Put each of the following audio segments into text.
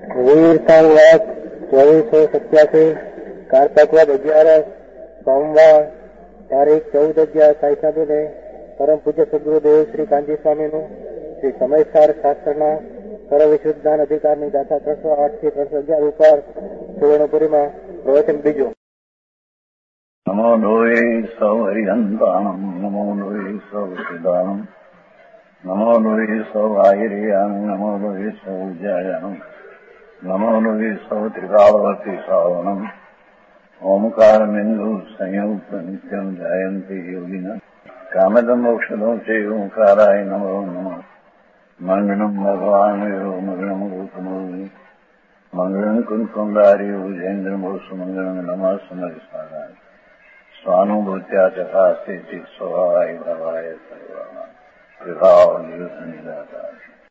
વીરતાંગ 2487 કારતકવદ 11 સોમવાર તારીખ 14/11 સાઈ સાધુને પરમ પૂજ્ય સદગુરુદેવ શ્રી કાંજી સ્વામીનું શ્રી સમયસાર શાસ્ત્રના સર્વવિશુદ્ધાન અધિકારની ગાથા 308 થી 311 ઉપર સુવર્ણપુરીમાં પ્રવચન બીજું. નમો લોહે સૌ હરિહંતાણમ નમો લોહે સૌ સિદ્ધાણમ નમો લોહે સૌ આયર્યામ નમો લોહે સૌ જયામ નમો લોહે સૌ ત્રિકાળવતી શ્રાવણમ ઓમકાર બિંદુ સંયુક્ત નિત્યમ જયંતી યોગિના કામદમ મોક્ષદો છે ઓંકારાય નમો નમઃ. મંગળમ ભગવાન મંગળમ ગૌતમો મંગળમ કુંકુંડારી ઉજેન્દ્રમોસુ મંગળમ નમઃ સમરિસ્વાદાય સ્વાનુભૂત્યા ચકાસ્તે સ્વભાવાય ભવાય સર્વા વિભાવ નિદાતા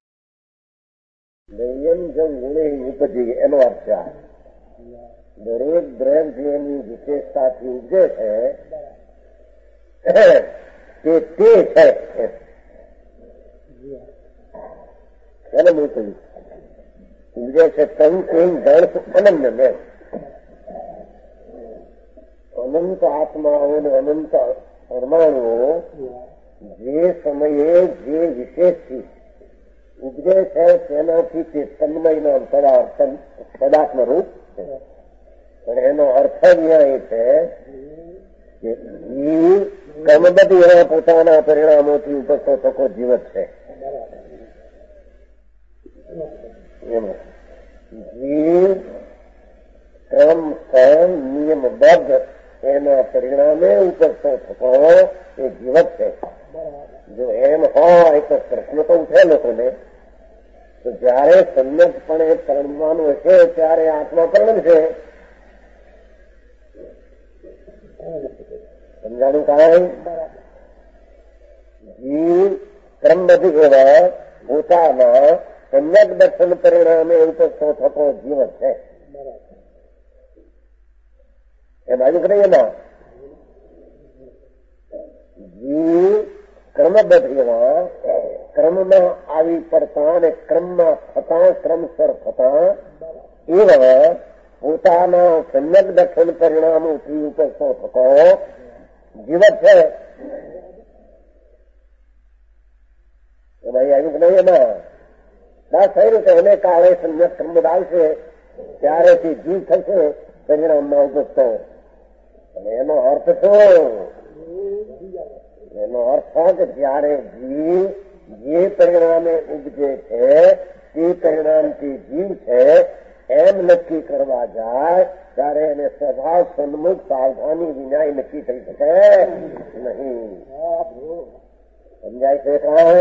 નિયમજન ગુણે ઉપજી એનો અર્થ છે. દરેક દ્રવ્ય એની વિશેષતાથી ઉપજે છે તે છે એને હું કહ્યું ઉપજે છે તન ગણ અનન્ય મેં અનંત આત્માઓ અને અનંત પરમાણુઓ જે સમયે જે વિશેષથી ઉપજે છે તેનાથી તે તન્મયનો પદાર્થનું રૂપ છે. પણ એનો અર્થ ન્યાય છે કે જીવ ક્રમબદ્ધ એના પોતાના પરિણામોથી ઉપજતો થકો જીવત છે. જીવ ક્રમ નિયમબદ્ધ એના પરિણામે ઉપજતો થતો એ જીવત છે. જો એમ હોય તો પ્રશ્ન તો ઉઠે લોકોને, તો જયારે સમ્યકપણે પરણવાનું હશે ત્યારે આત્મા પરણશે. સમજાનું કારણ જીવ ક્રમબદ્ધ એવા પોતાના સમ્યક દર્શન પરિણામે ઉપજતો થતો જીવત છે. એ બાજુ કહીએ ના, જીવ ક્રમબદ્ધ એવા ક્રમમાં આવી પડતા અને ક્રમમાં થતા ક્રમસર થતા એવા પોતાના સમ્યક દર્શન પરિણામોથી ઉપજતો થતો જીવત છે. એમાં આવ્યું કે નહીં, એમાં બસ થયું કે એને કાળે સમ્યક ક્રમ આવશે ત્યારેથી જીવ થશે પરિણામમાં ઉપજતો. અને એનો અર્થ શું? એનો અર્થ કે જયારે જીવ જે પરિણામે ઉપજે છે તે પરિણામથી જીવ છે એમ નક્કી કરવા જાય ત્યારે એને સ્વભાવ સન્મુખ સાવધાની વિના નક્કી થઈ શકે નહીં. સમજાય છે?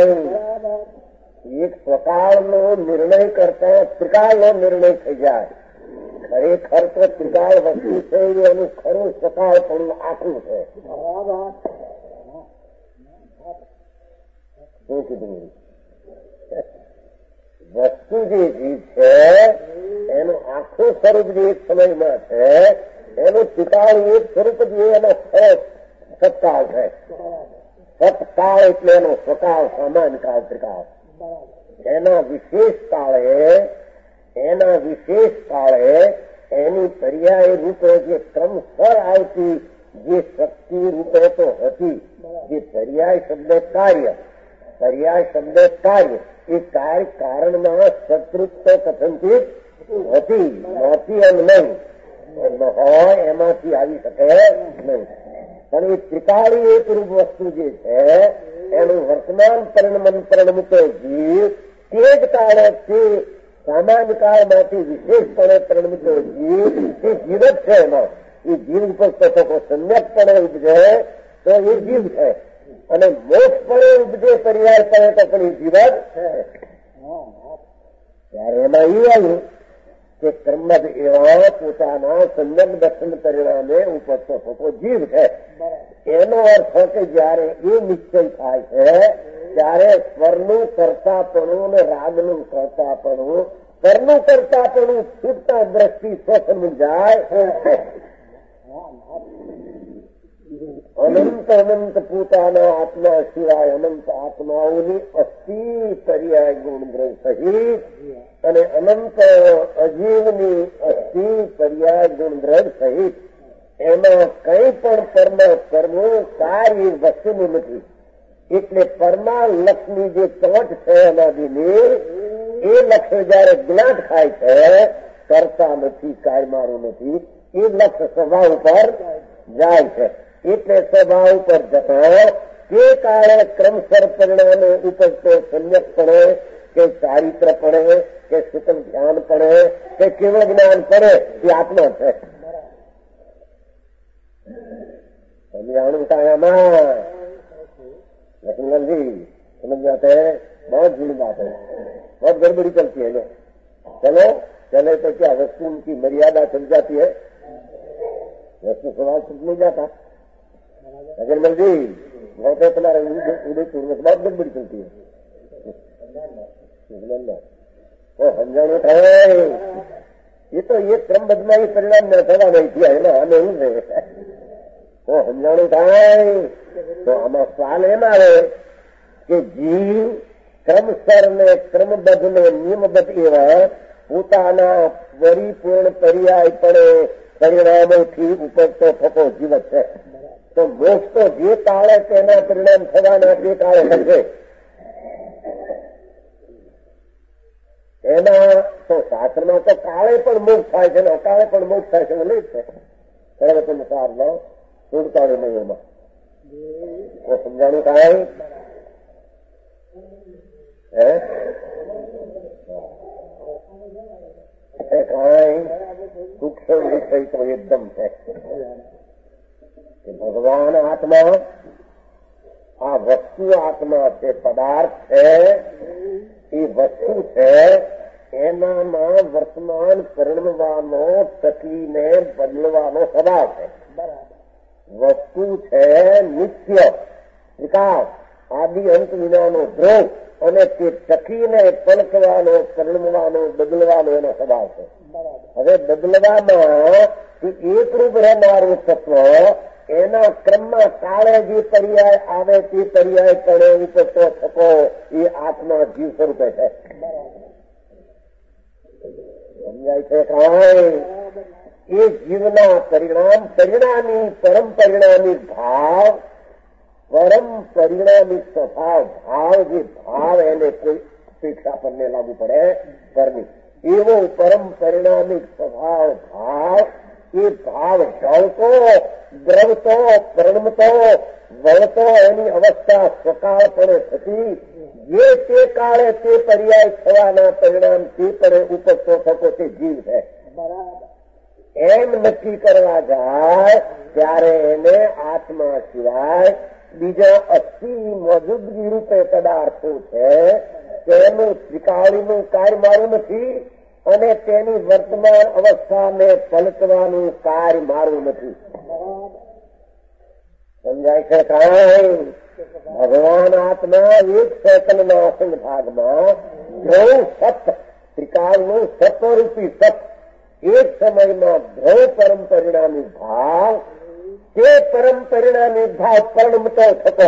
એક સ્વકાળનો નિર્ણય કરતા ત્રિકાળનો નિર્ણય થઈ જાય. ખરેખર તો ત્રિકાળ વસ્તુ છે એનું ખરું સ્વકાળ પણ આખું છે. શું કીધું? વસ્તુ જે જીવ છે એનું આખું સ્વરૂપ જે એક સમયમાં છે એનું ત્રિકાળ એક સ્વરૂપ જે એનો સત્કાળ છે. સત્કાળ એટલે એનો સ્વકાળ સામાન્ય કાળ ત્રિકાળ. એના વિશેષ કાળે એની પર્યાય રૂપે જે ક્રમસર આવતી જે શક્તિ રૂપે તો હતી, જે પર્યાય શબ્દ કાર્ય એ કાર્ય કારણમાં સતૃપ્ત કથનથી હતી નહોતી એમ નહીં, હોય એમાંથી આવી શકે નહીં. પણ એ ત્રિકાળી એક રૂપ વસ્તુ જે છે એનું વર્તમાન પરિણમતો જીવ તે જ કાળે તે સામાન્ય કાળમાંથી વિશેષપણે પરિણમતો જીવ એ જીવ જ છે. એમાં એ જીવ ઉપજતો થકો સમ્યકપણે ઉપજે તો એ જીવ છે, અને મોક્ષપણે ઉપજે પર્યાય પડે તો પણ એ જીવ જ છે. ત્યારે એમાં એ આવ્યું કે ક્રમબદ્ધ એવા પોતાના સમ્યક દર્શન પરિણામે ઉપજતો થતો જીવ છે. એનો અર્થ કે જયારે એ નિશ્ચય થાય છે ત્યારે સ્વરનું કરતાપણું અને રાગનું કરતાપણું, સ્વરનું કરતાપણું છૂટતા દ્રષ્ટિ સ્વસમું જાય. અનંત અનંત પોતાના આત્મા સિવાય અનંત આત્માઓની અસ્થિ પર્યાય ગુણદ્રવ સહિત અને અનંત અજીવની અસ્થિ પર્યાય ગુણદ્રવ સહિત એમાં કંઈ પણ પરમા કરવું કાર્ય વસ્તુનું નથી. એટલે પરમા લક્ષની જે ચોટ છે અનાદિની એ લક્ષ્ય જયારે જ્ઞાત થાય છે કરતા નથી, કાયમારું નથી, એ લક્ષ્ય સ્વભાવ ઉપર જાય છે. એટલે સ્વભાવ ઉપર જતા તે કાળે ક્રમસર પરિણામે ઉપજતો સમ્યકપણે કે ચારિત્ર પડે કે સુતમ ધ્યાન પડે કે કેવળ જ્ઞાન પડે એ આત્મા છે. समझाणु कायामा लक्ष्मण जी समझ जाते हैं, बहुत बुरी बात है, बहुत गड़बड़ी चलती है ना. चलो चले तो क्या वस्तु की मर्यादा चल जाती है, वस्तु सवाल चल नहीं जाता. अजरमल जी बहुत है तुम्हारे उदयपुर में बहुत गड़बड़ी चलती है. वो समझाणु થાય ये तो ये क्रमबद्धમાં ही परिणाम न થવા નહીં થયા એમાં અમે એવું છે. તો સમજાણું થાય તો આમાં સવાલ એમ આવે કે જીવ ક્રમસર ને ક્રમબદ્ધ ને નિયમબદ્ધ એવા પોતાના પરિપૂર્ણ પર્યાયપણે પરિણામોથી ઉપજતો થતો જીવત છે. તો મોક્ષ તો જે કાળે તેના પરિણામ થવાના તે કાળે થશે. એમાં તો શાસ્ત્રમાં તો કાળે પણ મોક્ષ થાય છે ને અકાળે પણ મોક્ષ થાય છે નહીં છે. સર્વતનુસારનો છૂટકારો નહીં એમાં તો સમજાણું કાંઈ કાંઈ સૂક્ષ્મ વિષય તો એકદમ છે કે ભગવાન આત્મા આ વસ્તુ આત્મા છે, પદાર્થ છે, એ વસ્તુ છે, એનામાં વર્તમાન પરિણમવાનો ટકીને બદલવાનો સ્વભાવ છે. વસ્તુ છે નિત્ય વિકાસ આદિ અંત વિનાનો ધ્રુવ અને તે ટકીને પલકવાનો પરિણમવાનો બદલવાનો એનો સ્વભાવ છે. હવે બદલવામાં એકરૂપ રહેનારું તત્વ એના ક્રમમાં કાળે જે પર્યાય આવે તે પર્યાય પડે ઉપજતો થતો એ આત્મા જીવ સ્વરૂપે છે. સમજાય છે કાંઈ? એ જીવના પરિણામ પરિણામી પરમ પરિણામી ભાવ પરમ પરિણામી સ્વભાવ ભાવ જે ભાવ એને કોઈ અપેક્ષા પરને લાગુ પડે કરની એવો પરમ પરિણામી સ્વભાવ ભાવ એ ભાવ ઢળતો દ્રવતો પરિણમતો વળતો એની અવસ્થા સકાળપણે થતી જે તે કાળે તે પર્યાય થવાના પરિણામ તે પડે ઉપજતો થતો તે જીવ છે. એમ નક્કી કરવા જાય ત્યારે એને આત્મા સિવાય બીજા અસ્થિ મોજૂદગી રૂપે પદાર્થો છે તેનું ત્રિકાળીનું કાર્ય મારું નથી અને તેની વર્તમાન અવસ્થાને પલટવાનું કાર્ય મારું નથી. સમજાય છે કાંઈ? ભગવાન આત્મા એક સેકન્ડના અસંગ ભાગમાં ધ્રુવ સત ત્રિકાળનું સત્વરૂપી સત એક સમયમાં ધ્રુવ પરમ પરિણામી ભાવ તે પરમ પરિણામી ભાવ પરિણમતો થતો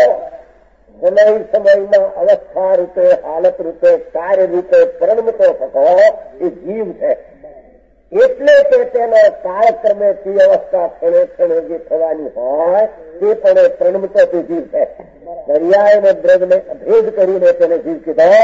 સમયમાં અવસ્થા રૂપે હાલત રૂપે કાર્ય રૂપે પરિણમતો થતો એ જીવ છે. એટલે કે તેના કાળક્રમે તે અવસ્થા ક્ષણે ક્ષણે જે થવાની હોય તે પણ પરિણમતો તે જીવ છે. પર્યાય અને દ્રવ્યને અભેદ કરીને તેને જીવ કીધો.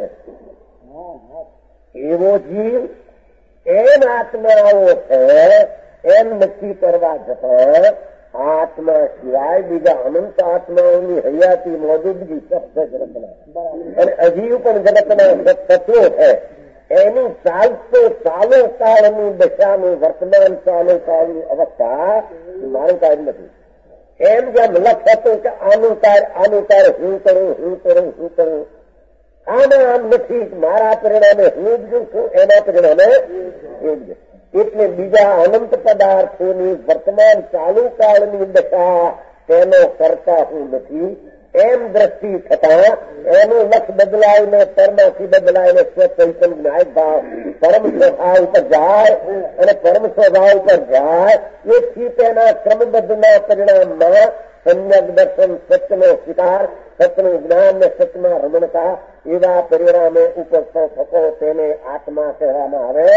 એવો જીવ એમ આત્માઓ છે એમ નક્કી કરવા જતા આત્મા સિવાય બીજા અનંત આત્માઓની હયાતી મોજૂદગી શબ્દ જગતના અને અજીવ પણ જગતના તત્વો છે. એની ચાલતો ચાલુ કાળની દશાનું વર્તમાન ચાલુ કાળની અવસ્થા મારું કાર્ય નથી. એમ જેમ લક્ષ હતું કે આનું કાર્ય હું કરું આમાં આમ નથી, મારા પરિણામે હું જ છું, એના પરિણામે એ જ. એટલે બીજા અનંત પદાર્થોની વર્તમાન ચાલુ કાળની દશા તેનો કરતા હું નથી એમ દ્રષ્ટિ થતા એનું લક્ષ બદલાઈને પરમાથી બદલાઈને સ્વચૈતન જ્ઞાયક ભાવ પરમ સ્વભાવ ઉપર જાય અને પરમ સ્વભાવ ઉપર જાય એથી તેના ક્રમબદ્ધના પરિણામમાં સમ્યક દર્શન, સત્યનો સ્વીકાર, સત્યનું જ્ઞાન ને સત્યમાં રમણતા એવા પરિણામે ઉપસ્થો થતો તેને આત્મા કહેવામાં આવે.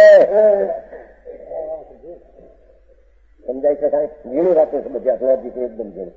સમજાય છે કાંઈ? ઘણી વાતો સમજ્યા લોજીક એકદમ ઝીણી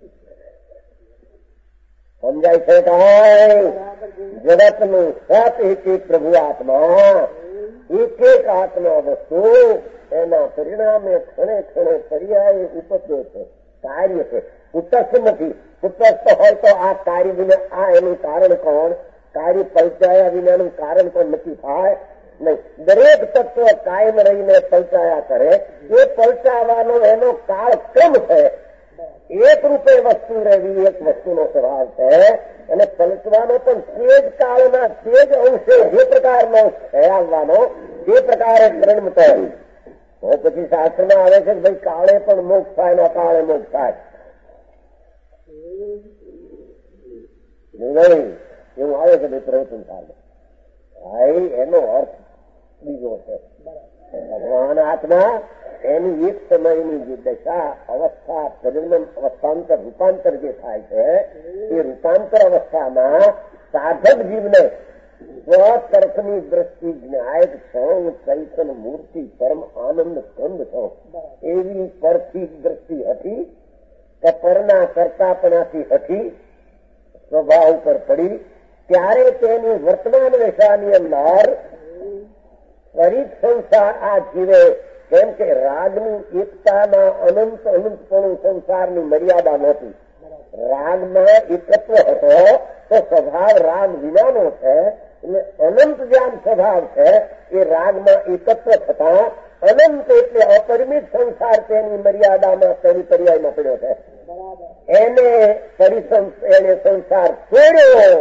સમજાય છે કાંઈ? જગતનું સત એક એક પ્રભુ આત્મા, એક એક આત્મા વસ્તુ એના પરિણામે ક્ષણે ક્ષણે પર્યાય ઉપજે છે, કાર્ય છે, ઉતસ્થ નથી. ઉતસ્થ હોય તો આ કાર્ય વિના આ એનું કારણ કોણ? કાર્ય પલટાયા વિનાનું કારણ પણ નક્કી થાય નહીં. દરેક તત્વ કાયમ રહીને પલટાયા કરે. એ પલટાવાનો એનો કાળક્રમ છે. એક રૂપે વસ્તુ રહેવી એક વસ્તુનો સ્વભાવ છે અને પલટવાનો પણ તે જ કાળના તે જ અંશે જે પ્રકારનો છે આવવાનો તે પ્રકારે પરિણમતો. પછી શાસ્ત્રમાં આવે છે કે ભાઈ કાળે પણ મોક્ષ થાય ને અકાળે મોક્ષ થાય. નહીં એવું આવે છે ભાઈ પ્રવચન કાળમાં. ભાઈ એનો અર્થ બીજો છે. ભગવાન આત્મા એની એક સમયની જે દશા અવસ્થા પરિણમ અવસ્થાંતર રૂપાંતર જે થાય છે એ રૂપાંતર અવસ્થામાં સાધક જીવને સ્વતરફની દ્રષ્ટિ જ્ઞાયક છો, ચૈતન મૂર્તિ પરમ આનંદ સ્કંદ છો એવી પરથી દ્રષ્ટિ હતી કે પરના કરતાપણાથી હતી સ્વભાવ ઉપર પડી ત્યારે તેની વર્તમાન દશાની અંદર ફરી સંસાર આ જીવે. કેમ કે રાગની એકતાના અનંત અનંતપણું સંસારની મર્યાદા નહોતી. રાગમાં એકત્વ હતો તો સ્વભાવ રાગ વિનાનો છે એટલે અનંત જ્ઞાન સ્વભાવ છે. એ રાગમાં એકત્વ થતા અનંત એટલે અપરિમિત સંસાર તેની મર્યાદામાં તેની પર્યાયમાં પડ્યો છે. એને સંસાર છોડ્યો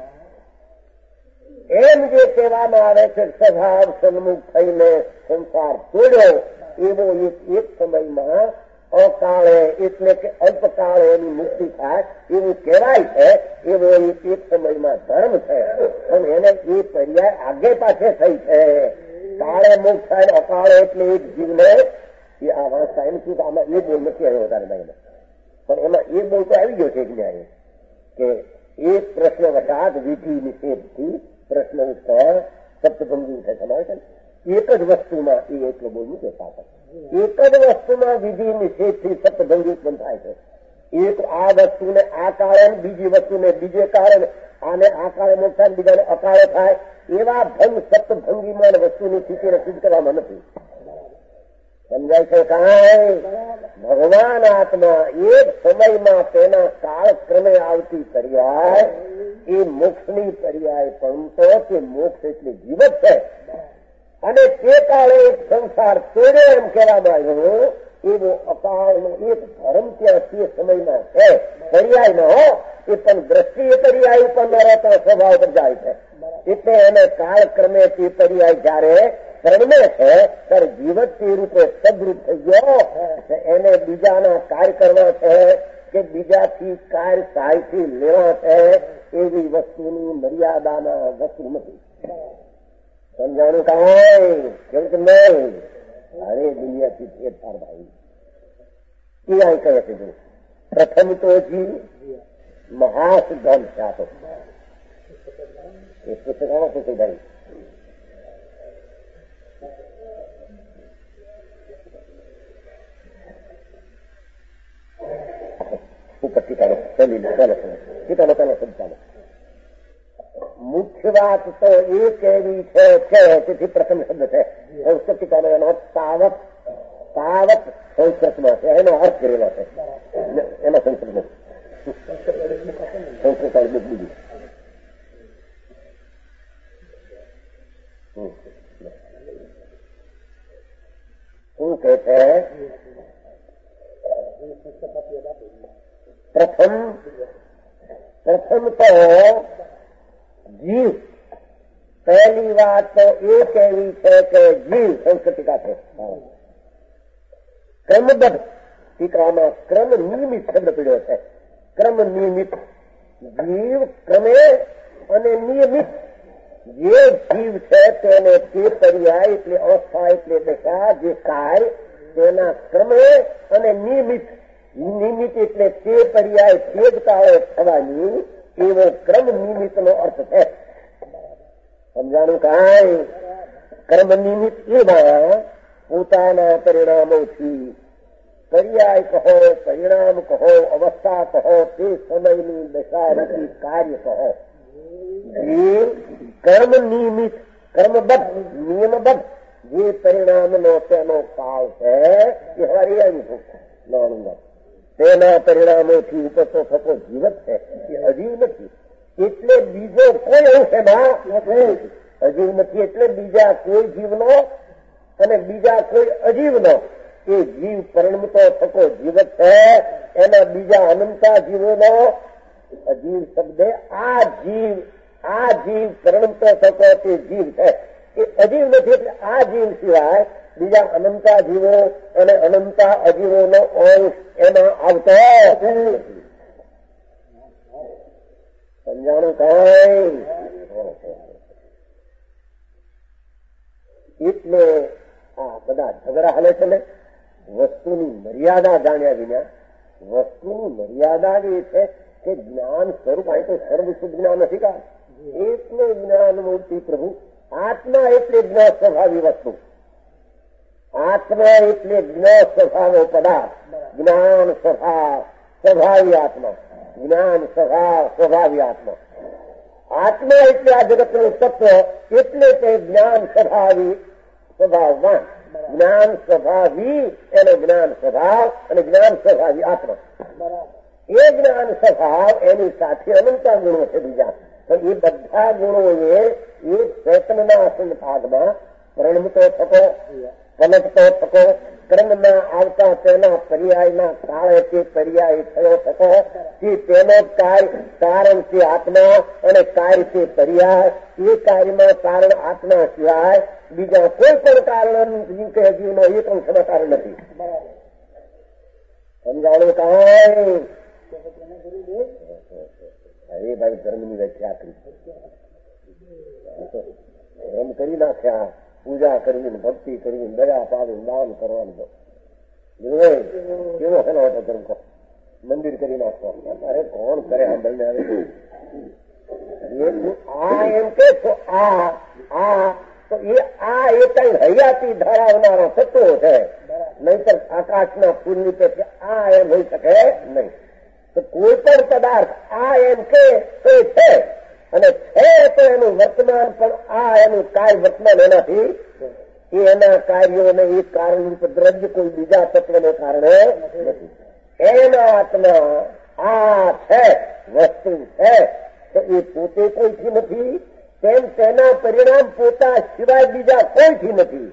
એમ જે કહેવામાં આવે છે સ્વભાવ સન્મુખ થઈને સંસાર છોડ્યો એવો એક સમયમાં અકાળે એટલે કે અલ્પકાળે એની મુક્તિ થાય એવું કહેવાય છે. એવો એક સમયમાં ધર્મ છે પણ એને એ પર્યાય આગે પાછે થઈ છે. કાળે મુક્ત થાય અકાળે એટલે એક જીવને એ આ વાંચતા એમ શું આમાં એ બોલ નથી આવ્યો વધારે મહિને પણ એમાં એ બોલ તો આવી ગયો છે જ્ઞાની કે એક પ્રશ્ન વટાત વિધિ નિષેધથી પ્રશ્ન ઉત્તર સપ્તભંગી ઉઠે સમાવે છે. એક જ વસ્તુમાં એ એટલો બોલ નથી પાછળ. એક જ વસ્તુમાં વિધિ નિષેધથી સપ્તભંગી ઉત્પન્ન થાય છે. એક આ વસ્તુને આ કાળે બીજી વસ્તુને બીજે કાળે આને આ કાળે મોક્ષ બીજાને અકાળે થાય એવા ભંગ સપ્તભંગીમાં વસ્તુની સ્થિતિને સિદ્ધ કરવામાં નથી. સમજાય છે કાંઈ? ભગવાન આત્મા એક સમયમાં તેના કાળક્રમે આવતી પર્યાય એ મોક્ષની પર્યાય પણ તો તે મોક્ષ એટલે જીવત છે અને તે કાળે એક સંસાર તોડ્યો એમ કહેવામાં આવ્યો એવો અકાળનો એક ધર્મ ત્યાં તે સમયમાં છે. પર્યાય ન હો એ પણ દ્રષ્ટિ એ પર્યાય ઉપર ન રહેતા સ્વભાવ પર જાય છે. એટલે એને કાળક્રમે તે પર્યાય જયારે પરમે છે ત્યારે જીવત તે રૂપે સદરૂપ થઈ ગયો. એને બીજાના કાર્ય કરવા છે કે બીજાથી કાર્ય સહાયથી લેવા છે એવી વસ્તુની મર્યાદાના વસ્તુ નથી. સમજાણું કાંઈ? કેમ કે નહીં અરે દુનિયાથી ફેરફાર ભાઈ ક્યાં કહે છે પ્રથમ તો જી મહાસિદ્ધાંત ચાતો એ પુસ્તકામાં પૂછે ભાઈ ઉપર ટીકાનો ટીકાનો પેલો શબ્દ મુખ્ય વાત તો એ કેવી છે તેથી પ્રથમ શબ્દ છે સંસ્કૃત ટીકાનો એનો તાવત તાવત સંસ્કૃતમાં છે એનો અર્થ કરેલો છે એમાં સંસ્કૃત સંસ્કૃત બુક બીજી શું કે છે પ્રથમ તો જીવ પહેલી વાત તો એ કહેવી છે કે જીવ સંસ્કૃત ટીકા છે ક્રમબદ્ધ ટીકામાં ક્રમ નિયમિત શબ્દ પીડ્યો છે. ક્રમ નિયમિત જીવ ક્રમે અને નિયમિત જે જીવ છે તેને તે પર્યાય એટલે અવસ્થા એટલે દશા જે કાર્ય તેના ક્રમે અને નિયમિત એટલે તે પર્યાય તે જ કાળે થવાની એવો ક્રમ નિમિત્તનો અર્થ છે. સમજાણું કાંઈ? કર્મ નિમિત્ત એમાં પોતાના પરિણામોથી પર્યાય કહો, પરિણામ કહો, અવસ્થા કહો, તે સમયની દશારૂપી કાર્ય કહો. જીવ કર્મ નિમિત્ત, કર્મબદ્ધ, નિયમબદ્ધ જે પરિણામનો તેનો કાળ છે એ હરિયાણી તેના પરિણામોથી ઉપરતો થતો જીવત છે એ અજીવ નથી. એટલે બીજો કોઈ અંશ એમાં અજીવ નથી. એટલે બીજા કોઈ જીવનો અને બીજા કોઈ અજીવનો એ જીવ પરિણમતો થતો જીવત છે. એના બીજા અનંતા જીવોનો અજીવ શબ્દ આ જીવ પરિણમતો થતો તે જીવ છે એ અજીવ નથી. એટલે આ જીવ સિવાય બીજા અનંતા જીવો અને અનંતા અજીવોનો અંશ એમાં આવતો સમજાણું કઈ? એટલે આ બધા ઝઘડા હાલે છે ને વસ્તુની મર્યાદા જાણ્યા વિના. વસ્તુની મર્યાદા એ છે કે જ્ઞાન સ્વરૂપ અહીં તો સર્વશુદ્ધ જ્ઞાન નથી કા એટલે જ્ઞાન મૂર્તિ પ્રભુ આત્મા એટલે જ્ઞાન સ્વભાવી વસ્તુ. આત્મા એટલે જ્ઞાન સ્વભાવો પદાર્થ. જ્ઞાન સ્વભાવ સ્વભાવી આત્મા. જ્ઞાન સ્વભાવ સ્વભાવી આત્મા. આત્મા એટલે આ જગતનું તત્વ એટલે તે જ્ઞાન સ્વભાવી સ્વભાવવાન. જ્ઞાન સ્વભાવી એનો જ્ઞાન સ્વભાવ અને જ્ઞાન સ્વભાવી આત્મા. એ જ્ઞાન સ્વભાવ એની સાથે અનંતા ગુણો છે બીજા. પણ એ બધા ગુણોએ એ ચેતનના સંભાગમાં પરિણમતો થતો, પલટતો થતો, કર્મના આવતા તેના પર્યાયના કાળે તે પર્યાય થયો થતો તે તેનો કારણ તે આત્મા અને કાર્ય તે પર્યાય. એ કાર્યમાં કારણ આત્મા સિવાય બીજા કોઈ પણ કારણ કે જીવનો એક અંશમાં કારણ નથી. સમજાણું કાંઈ? હવે ભાઈ ધર્મની વ્યાખ્યા કરી ધર્મ કરી નાખ્યા. પૂજા કરીને ભક્તિ કરીને દયા પાડીને દાન કરવાનું કેવો હેલો હતો ધર્મ કહો. મંદિર કરી નાખો. અરે કોણ કરે સાંભળને? હવે આ એમ કે છો આ તો એ આ એ કઈ હયાતી ધરાવનારો તત્વો છે. નહીતર આકાશના ફૂલની પેટે આ એમ હોઈ શકે નહીં. તો કોઈ પણ પદાર્થ આ એમ કે તો છે અને છે તો એનું વર્તમાન પણ આ એનું કાર્ય વર્તમાન એનાથી એના કાર્યોને એ કારણરૂપ દ્રવ્ય કોઈ બીજા તત્વને કારણે નથી. એના આત્મા આ છે વસ્તુ છે તો એ પોતે કોઈથી નથી. તેમ તેના પરિણામ પોતા સિવાય બીજા કોઈથી નથી.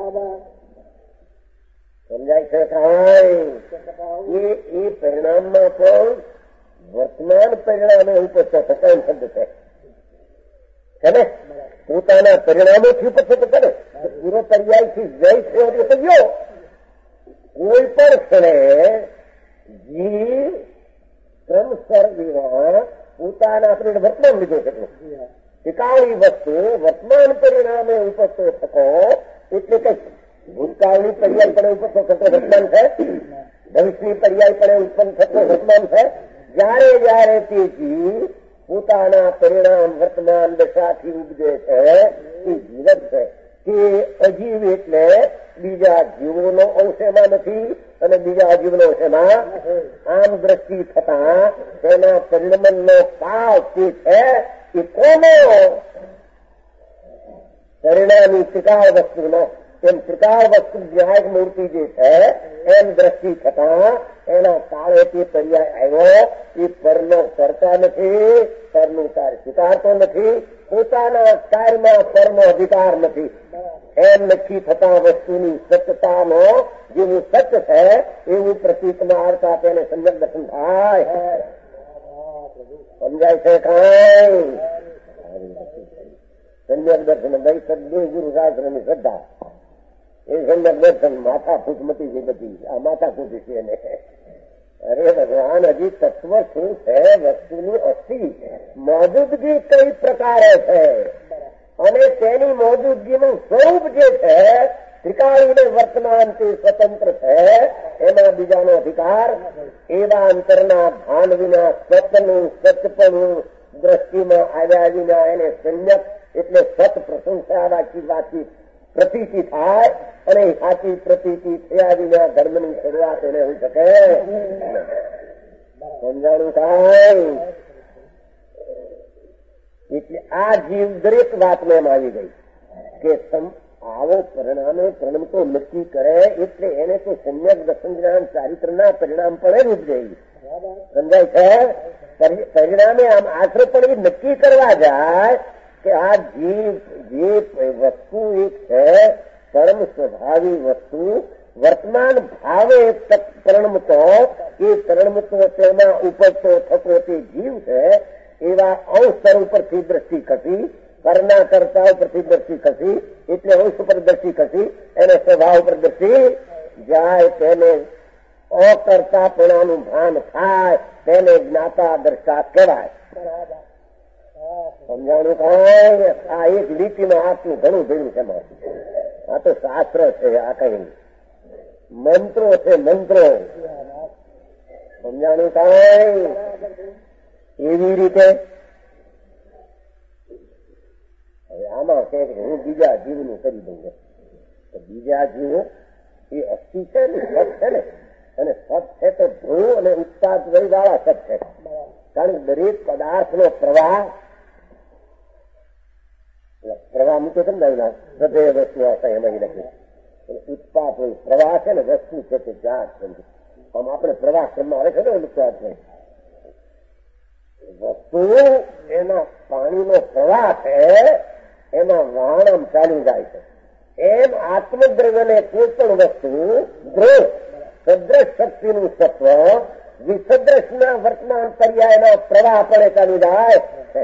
સમજાય છે કાંઈ? એ પરિણામમાં પણ વર્તમાન પરિણામે ઉપસ્થિત થતા શબ્દ છે ને પોતાના પરિણામોથી ઉપસ્થિત કરે. પૂરો પર્યાયથી જય થયો તો ગયો. કોઈ પણ ક્ષણે જીવ ક્રમસર વિના પોતાના આપણે વર્તમાન લીધો છે. ટીકાળી વસ્તુ વર્તમાન પરિણામે ઉપસ્થિત થતો એટલે કઈ ભૂતકાળની પર્યાય પણ ઉપસ્થિત થતો વર્તમાન છે. ભવિષ્યની પર્યાય પણ ઉત્પન્ન થતો વર્તમાન છે. જયારે તે જીવ પોતાના પરિણામ વર્તમાન દશાથી ઉપજે છે એ જીવત છે. તે અજીવ એટલે બીજા જીવોનો અંશ એમાં નથી અને બીજા અજીવનો અંશ એમાં. આમ દ્રષ્ટિ થતા તેના પરિણમનનો કાળ તે છે એ કોનો? પરિણામી ત્રિકાળ વસ્તુનો. એમ ત્રિકાળ વસ્તુ ન્યાય મૂર્તિ જે છે એમ દ્રષ્ટિ થતા એના કાળે તે પર્યાય આવ્યો. એ પરનો કરતા નથી, પરનું કાર્ય સ્વીકારતો નથી, પોતાના કાર્યમાં પરનો અધિકાર નથી. એમ નક્કી થતા વસ્તુની સત્યતાનો જેવું સત્ય છે એવું પ્રતીકમાં આવતા તેને સંજક દર્શન થાય. સમજાય છે કાંઈ? સંજક દર્શન ભાઈ સદગુરુ ગુરુ શાસ્ત્રની શ્રદ્ધા એ સંજક દર્શન માથાકૂટ મટી ગઈ બધી. આ માથાકૂટ છે એને અરે ભગવાન, હજી તત્વ શું છે? વસ્તુની અસ્થિ મોજૂદગી કઈ પ્રકારે છે અને તેની મોજૂદગીનું સ્વરૂપ જે છે ત્રિકાળીને વર્તમાનથી સ્વતંત્ર છે, એમાં બીજાનો અધિકાર. એવા અંતરના ભાન વિના સતનું સચપણું દ્રષ્ટિમાં આવ્યા વિના એને સંયક એટલે સત પ્રશંસા વાંચી પ્રતીતિ થાય અને સાચી પ્રતીતિ થયા વિના ધર્મની શરૂઆત એને હોઈ શકે. સમજાણું થાય? એટલે આ જીવ દરેક વાતમાં એમ આવી ગઈ કે આવો પરિણામે પરિણામ તો નક્કી કરે એટલે એને તો સમ્યક દર્શન જ્ઞાન ચારિત્રના પરિણામ પણ ઉપજે. સમજાય છે? પરિણામે આમ આશરે પણ એ નક્કી કરવા જાય કે આ જીવ જે વસ્તુ એક છે પરમ સ્વભાવી વસ્તુ વર્તમાન ભાવે પરિણમતો એ પરિણમતો તેમાં ઉપજતો થતો તે જીવ છે. એવા અંશ ઉપરથી દ્રષ્ટિ ખસી, કરના કરતા ઉપરથી દ્રષ્ટિ ખસી એટલે અંશ ઉપર દ્રષ્ટિ ખસી, એને સ્વભાવ ઉપર દ્રષ્ટિ જાય, તેને અકર્તાપણાનું ભાન થાય, તેને જ્ઞાતા દ્રષ્ટા કહેવાય. સમજાણું કાંઈ? આ એક લીટીમાં આપનું ઘણું ભેગું છે. આ તો શાસ્ત્ર છે, આ કઈ મંત્રો છે, મંત્રો. સમજાણું કાંઈ? એવી રીતે હવે આમાં કે હું બીજા જીવનું કરી દઉં તો બીજા જીવો એ અસ્થિ છે ને, સત છે ને, અને સત છે તો ધ્રુવ અને ઉત્પાદ વાળા સત છે. કારણ કે દરેક પદાર્થનો પ્રવાહ મૂકે છે ને હૃદય વસ્તુ આવતા એમાં લખ્યું ઉત્પાદ હોય. પ્રવાહ છે ને વસ્તુ છે તે જાત સમજે. આમ આપણે પ્રવાહ ક્રમમાં આવે છે ને ઉત્પાદ નહીં. વસ્તુ એના પાણીનો પ્રવાહ છે, એમાં વહાણ આમ ચાલી જાય છે. એમ આત્મદ્રવ્યને કોઈ પણ વસ્તુ દ્રવ સદ્રશ શક્તિનું સત્વ વિસદ્રશના વર્તમાન પર્યાયના પ્રવાહ પડે ચાલી જાય.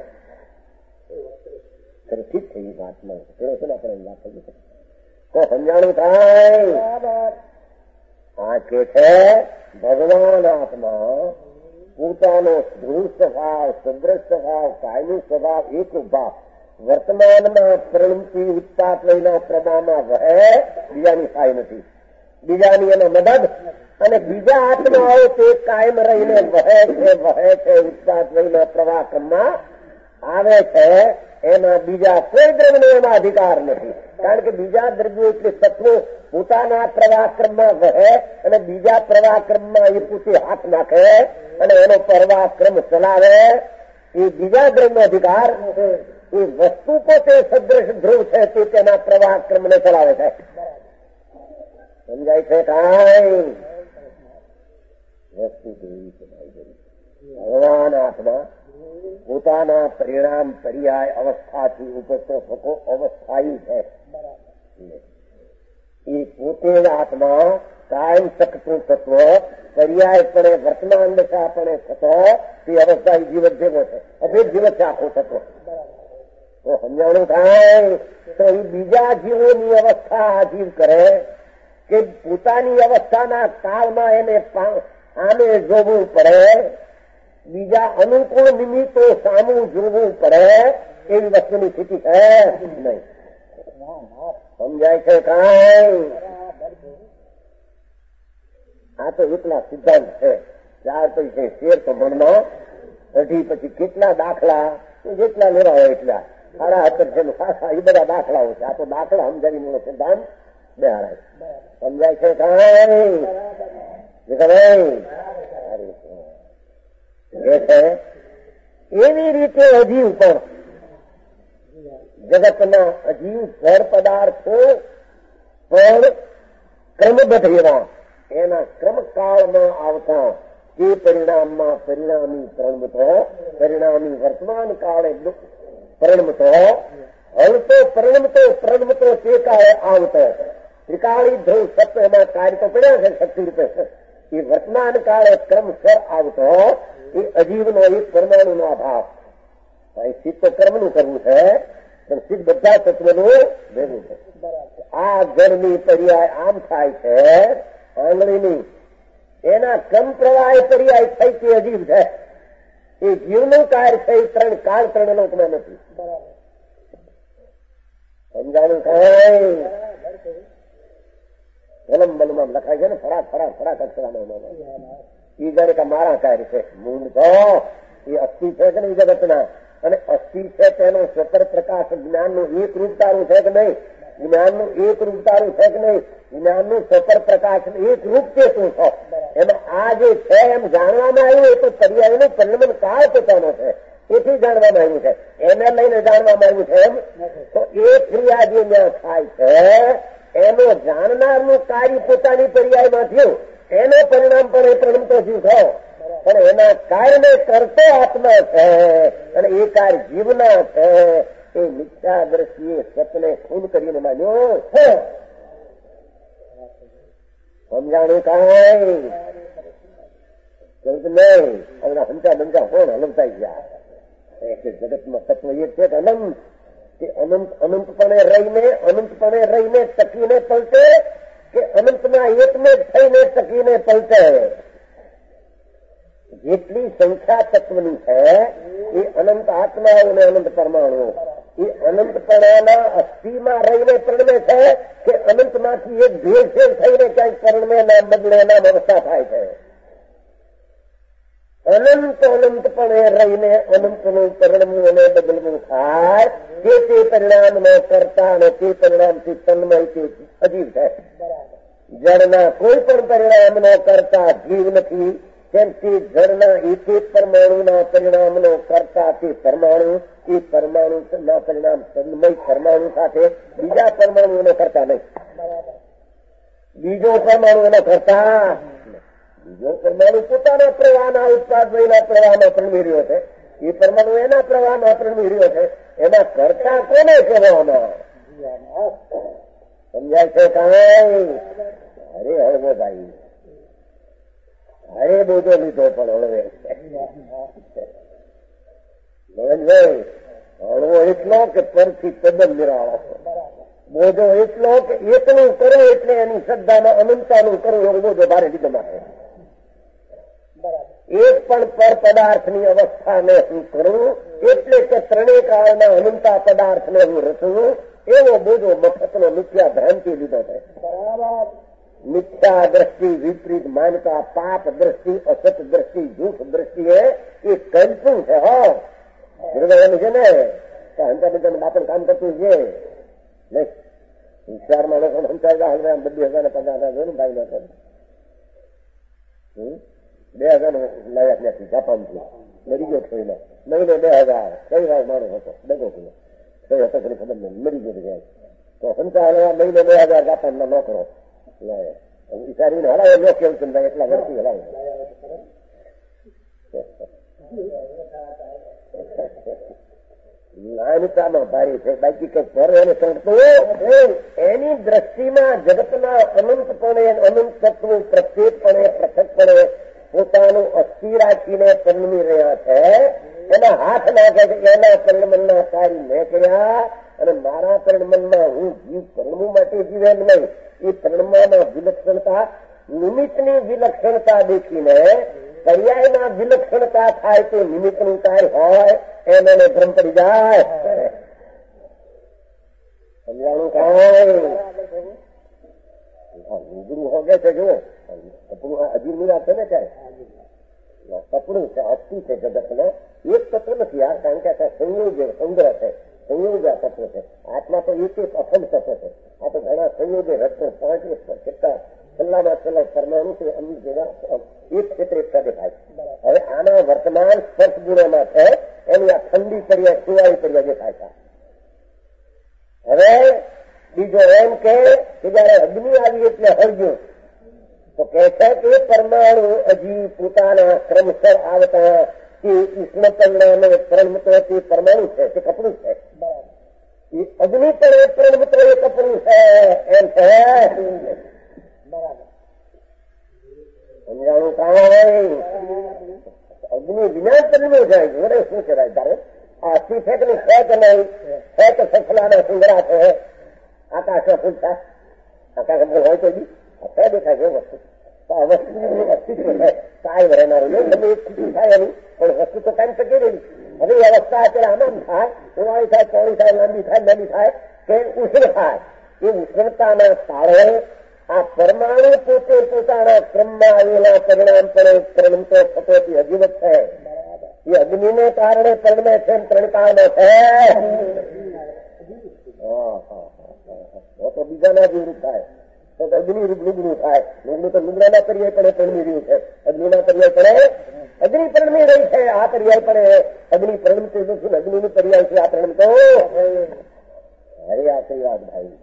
ઠીક છે એ વાતમાં છે ને આપણે વાત કરી તો સમજાણું થાય. આ કે છે ભગવાન આત્મા પોતાનો ધ્રુવ સ્વભાવ, સદ્રશ સ્વભાવ, કાયમી સ્વભાવ, એક ભાવ વર્તમાનમાં પરિણમતી ઉત્પાદ લઈના પ્રમાણમાં વહે, બીજાની થાય નથી. બીજાની એનો મદદ અને બીજા આત્માઓ તે કાયમ રહીને વહે છે ઉત્પાદ લઈના પ્રવાહ ક્રમમાં આવે છે. એમાં બીજા કોઈ દ્રવ્યનો એમાં અધિકાર નથી. કારણ કે બીજા દ્રવ્યો એટલે તત્વો પોતાના પ્રવાહ ક્રમમાં વહે અને બીજા પ્રવાહ ક્રમમાં એ પોતે હાથ નાખે અને એનો પ્રવાહ ક્રમ ચલાવે. એ બીજા દ્રવ્યનો અધિકાર એ વસ્તુ પોતે સદ્રશ ધ્રુવ છે તે તેના પ્રવાહ ક્રમને ચલાવે છે. સમજાય છે કાંઈ? વસ્તુ ભગવાન આત્મા પોતાના પરિણામ પર્યાય અવસ્થાથી ઉપજતો થતો અવસ્થાયી છે. એ પોતે જ આત્મા કાયમ શકતું તત્વ પર્યાયપણે વર્તમાન દશાપણે થતો તે અવસ્થાયી જીવન ભેગો છે. અભેદ જીવન છે આખો થતો. તો સમજાણું થાય? તો એ બીજા જીવોની અવસ્થા આ જીવ કરે કે પોતાની અવસ્થાના કાળમાં એને આમે જોવું પડે, બીજા અનુકૂળ નિમિત્તો સામું જોવું પડે, એવી વસ્તુની સ્થિતિ છે નહીં. સમજાય છે કાંઈ? આ તો એટલા સિદ્ધાંત છે. 4 પૈસે શેર તો ભણનો, અઢી પછી કેટલા દાખલા જેટલા લેવા હોય એટલા 17 છે એ બધા દાખલાઓ છે. આ તો દાખલા સમજાવીનો સિદ્ધાંત બેહારાય. સમજાય છે કાંઈ? એવી રીતે અજીવ પણ જગતના અજીવ જળ પદાર્થો પણ ક્રમબદ્ધ એવા એના ક્રમકાળમાં આવતા તે પરિણામમાં પરિણામી પરિણમતો, પરિણામી વર્તમાન કાળે પરિણમતો, હલતો પરિણમતો તે કાળે આવતો ત્રિકાળી ધ્રુવ સત્વ એમાં કાર્ય તો પડ્યા છે શક્તિ રૂપે. એ વર્તમાન કાળે ક્રમસર આવતો એ અજીવનો એક પરમાણુનો અભાવ. સિદ્ધ તો કર્મનું કરવું છે પણ સિદ્ધ બધા તત્વનું ભેગું છે. આ જળની પર્યાય આમ થાય છે આંગળીની, એના ક્રમ પ્રવાહ પર્યાય થઈ તે અજીબ છે. એ જીવનું કાર્ય છે એ ત્રણ કાળ ત્રણ લોકમાં નથી. સમજાણું કઈ કલમ બલમાં લખાય છે ને, ફરાક ફરાક ફરાક અક્ષરામાં એ જાણે કે મારા કાર્ય છે. મૂળ તો એ અસ્થિ છે કે નહીં જગતના, અને અસ્થિ છે તેનું સ્વતંત્ર પ્રકાશ જ્ઞાનનું એક રૂપતારું છે કે નહીં, જ્ઞાનનું એક રૂપતારું છે કે નહીં, જ્ઞાનનું સ્વતંત્ર પ્રકાશ એક રૂપ છે શું છો એમાં આ જે છે એમ જાણવામાં આવ્યું એ તો પર્યાયનું પરિણમન કાળ પોતાનો છે, એથી જાણવામાં આવ્યું છે. એને લઈને જાણવામાં આવ્યું છે એમ તો એ ક્રિયા જે ત્યાં થાય છે એનો જાણનારનું કાર્ય પોતાની પર્યાયમાં થયું, એનો પરિણામ પણ એ પરિણમતો જીવ થયો, પણ એના કાર્યને કરતો આત્મા છે અને એ કાર્ય જીવના છે. એ મિથ્યા દ્રષ્ટિએ સતને ખૂન કરીને માન્યો છે. સમજાણું કાંઈ નહીં. હમણાં હંચા બંચા કોણ હલવતા ગયા. જગતમાં તત્વ એક છે કે અનંત, કે અનંતપણે રહીને ટકીને પલટે, કે અનંતના એકને થઈને ટકીને પલટે. જેટલી સંખ્યા તત્વની છે એ અનંત આત્માઓ અને અનંત પરમાણુઓ એ અનંતપણાના અસ્થિમાં રહીને પરિણમે છે, કે અનંતમાંથી એક ભેળસેળ થઈને ક્યાંક પરિણમે ના બદલે એના અવસ્થા થાય છે. અનંતપણે રહીને અનંતનું પરિણમવું અને બદલવું થાય તે પરિણામનો કરતા અને તે પરિણામથી તન્મય તે અજીવ છે. જળના કોઈ પણ પરિણામનો કરતા જીવ નથી, કેમ કે જળના એક એક પરમાણુના પરિણામનો કરતા તે પરમાણુ, એ પરમાણુના પરિણામ તન્મય પરમાણુ સાથે બીજા પરમાણુઓનો કરતા નહીં. બીજો પરમાણુ એનો કરતા, બીજો પરમાણુ પોતાના પ્રવાહના ઉત્પાદનના પ્રવાહમાં પ્રણવી રહ્યો છે, એ પરમાણુ એના પ્રવાહમાં પ્રણવી રહ્યો છે, એના કરતા કોને કહેવામાં? સમજાય છે કાંઈ? અરે હળવો ભાઈ, અરે બોજો લીધો પણ હળવે હળવો એટલો કે પરથી તદ્દન નિરાળો, બોજો એટલો કે એકનું કરો એટલે એની શ્રદ્ધામાં અનંતાનું કરવું એવો બોજો ભારે લીધો માટે. એક પણ પર પદાર્થની અવસ્થાને હું કરું એટલે કે ત્રણેય કાળના અનંતા પદાર્થને હું રચું એવો બોજો મફતનો મિથ્યા ભ્રાંતિ લીધો છે. મિથ્યા દ્રષ્ટિ, વિપરીત માનતા, પાપ દ્રષ્ટિ, અસત દ્રષ્ટિ, જૂઠ દ્રષ્ટિ એ કલ્પું છે. હૃદયનું છે ને હંતા બધા બાપણ કામ કરતું છે. ચાર માણસો હંચાયેલા હવે 2,050 જોયું ને ભાઈ ના 2,000 લાયા ત્યાંથી જાપાનથી મરી ગયો થઈને મહિને 2,000 કઈ વાર માણસ હતો ડગો થયો કઈ હતો ખરી ખબર નહીં, મરી ગયો જાય તો હંચાયેલા મહિને 2,000 જાપાનના નોકરો વિચારીને હલાવે લો કેવું ભાઈ એટલા વર્ષથી હલાવે. નાનતામાં ભારી છે, બાકી કઈ પર એને કરતું એની દ્રષ્ટિમાં જગતના અનંતપણે અનંત તત્વ પ્રત્યેકપણે પૃથકપણે પોતાનું અસ્થિ રાખીને પરિણમી રહ્યા છે. એના હાથ નાખે છે એના પરિણમનના કાર્ય મેં કર્યા અને મારા પરિણમનમાં હું જીવ પરિણમવું માટે જીવે નહીં. એ પરિણમમાં વિલક્ષણતા, નિમિત્તની વિલક્ષણતા દેખીને પર્યાયમાં વિલક્ષણતા થાય તો નિમિત્તનું કાર્ય હોય એમ એને ભ્રમ પડી જાય. સમજાણું કાંઈ? રૂબરૂ હોગે છે જુઓ, કપડું અજીબ ની વાત છે ને ક્યારે કપડું છે, અસ્થિ છે જગતનો એક તત્વ નથી યાર, કારણ કે આ સંયોગ સંગ્રહ છે, સંયોગ આ તત્વ છે. આત્મા તો એક એક અખંડ તત્વ છે. આ તો ઘણા સંયોગે રત્ન 5 કેટલા છેલ્લામાં છેલ્લા પરમાણુ છે, અમુક જેવા એક ક્ષેત્રે એકતા દેખાય. હવે આના વર્તમાન સ્પર્શ ગુણોમાં છે એની આ ઠંડી પર્યા સુવાળી પર્યા દેખાય છે. હવે બીજો એમ કે જયારે અગ્નિ આવી એટલે હળગ્યું તો કહે છે કે પરમાણુ હજી પોતાના ક્રમસર આવતા કે ઉષ્ણ પરિણામે પરિણમતો તે પરમાણુ છે, તે કપડું છે. અગ્નિ પણ એ પરિણમતો એ કપડું છે એમ છે. સમજાણું કાંઈ? અગ્નિ વિના પરિણમ્યું છે. જોડે શું છે તારે આ અસ્થિ છે કે નહીં, છે કે નહીં, છે કે સફલાના સુંદરા છે, આકાશમાં ફૂલ થાય, આકાશ ફૂલ હોય તો બી છે દેખાય છે વસ્તુ તો આ વસ્તુનું અસ્તિત્વ છે કાયમ રહેનારું નહીં. તમે એક સ્થિતિ થાય એની પણ વસ્તુ તો કાયમ ટકી રહેલી. હવે એ અવસ્થા અત્યારે આનંદ થાય, ઉવાળી થાય, ચોળી થાય, લાંબી થાય, નાની થાય કે ઉષ્ણ થાય. એ ઉષ્ણતાના કારણે આ પરમાણુ પોતે પોતાના ક્રમમાં આવેલા પરિણામ પણ પરિણમતો થતો હજીવત છે. એ અગ્નિને કારણે પરિણમે છે, ત્રણકાળમાં છે. તો બીજાના જેવું થાય તો અગ્નિ રૂપ લુગડું થાય. લુગડું તો લુગડાના પર્યાય પડે પરમી રહ્યું છે, અગ્નિના પર્યાય પડે અગ્નિ પરમી રહી છે. આ પર્યાય પડે અગ્નિ પરણમતું નથી, અગ્નિનું પર્યાય છે આ પરણમતો. અરે આશીર્વાદ ભાઈ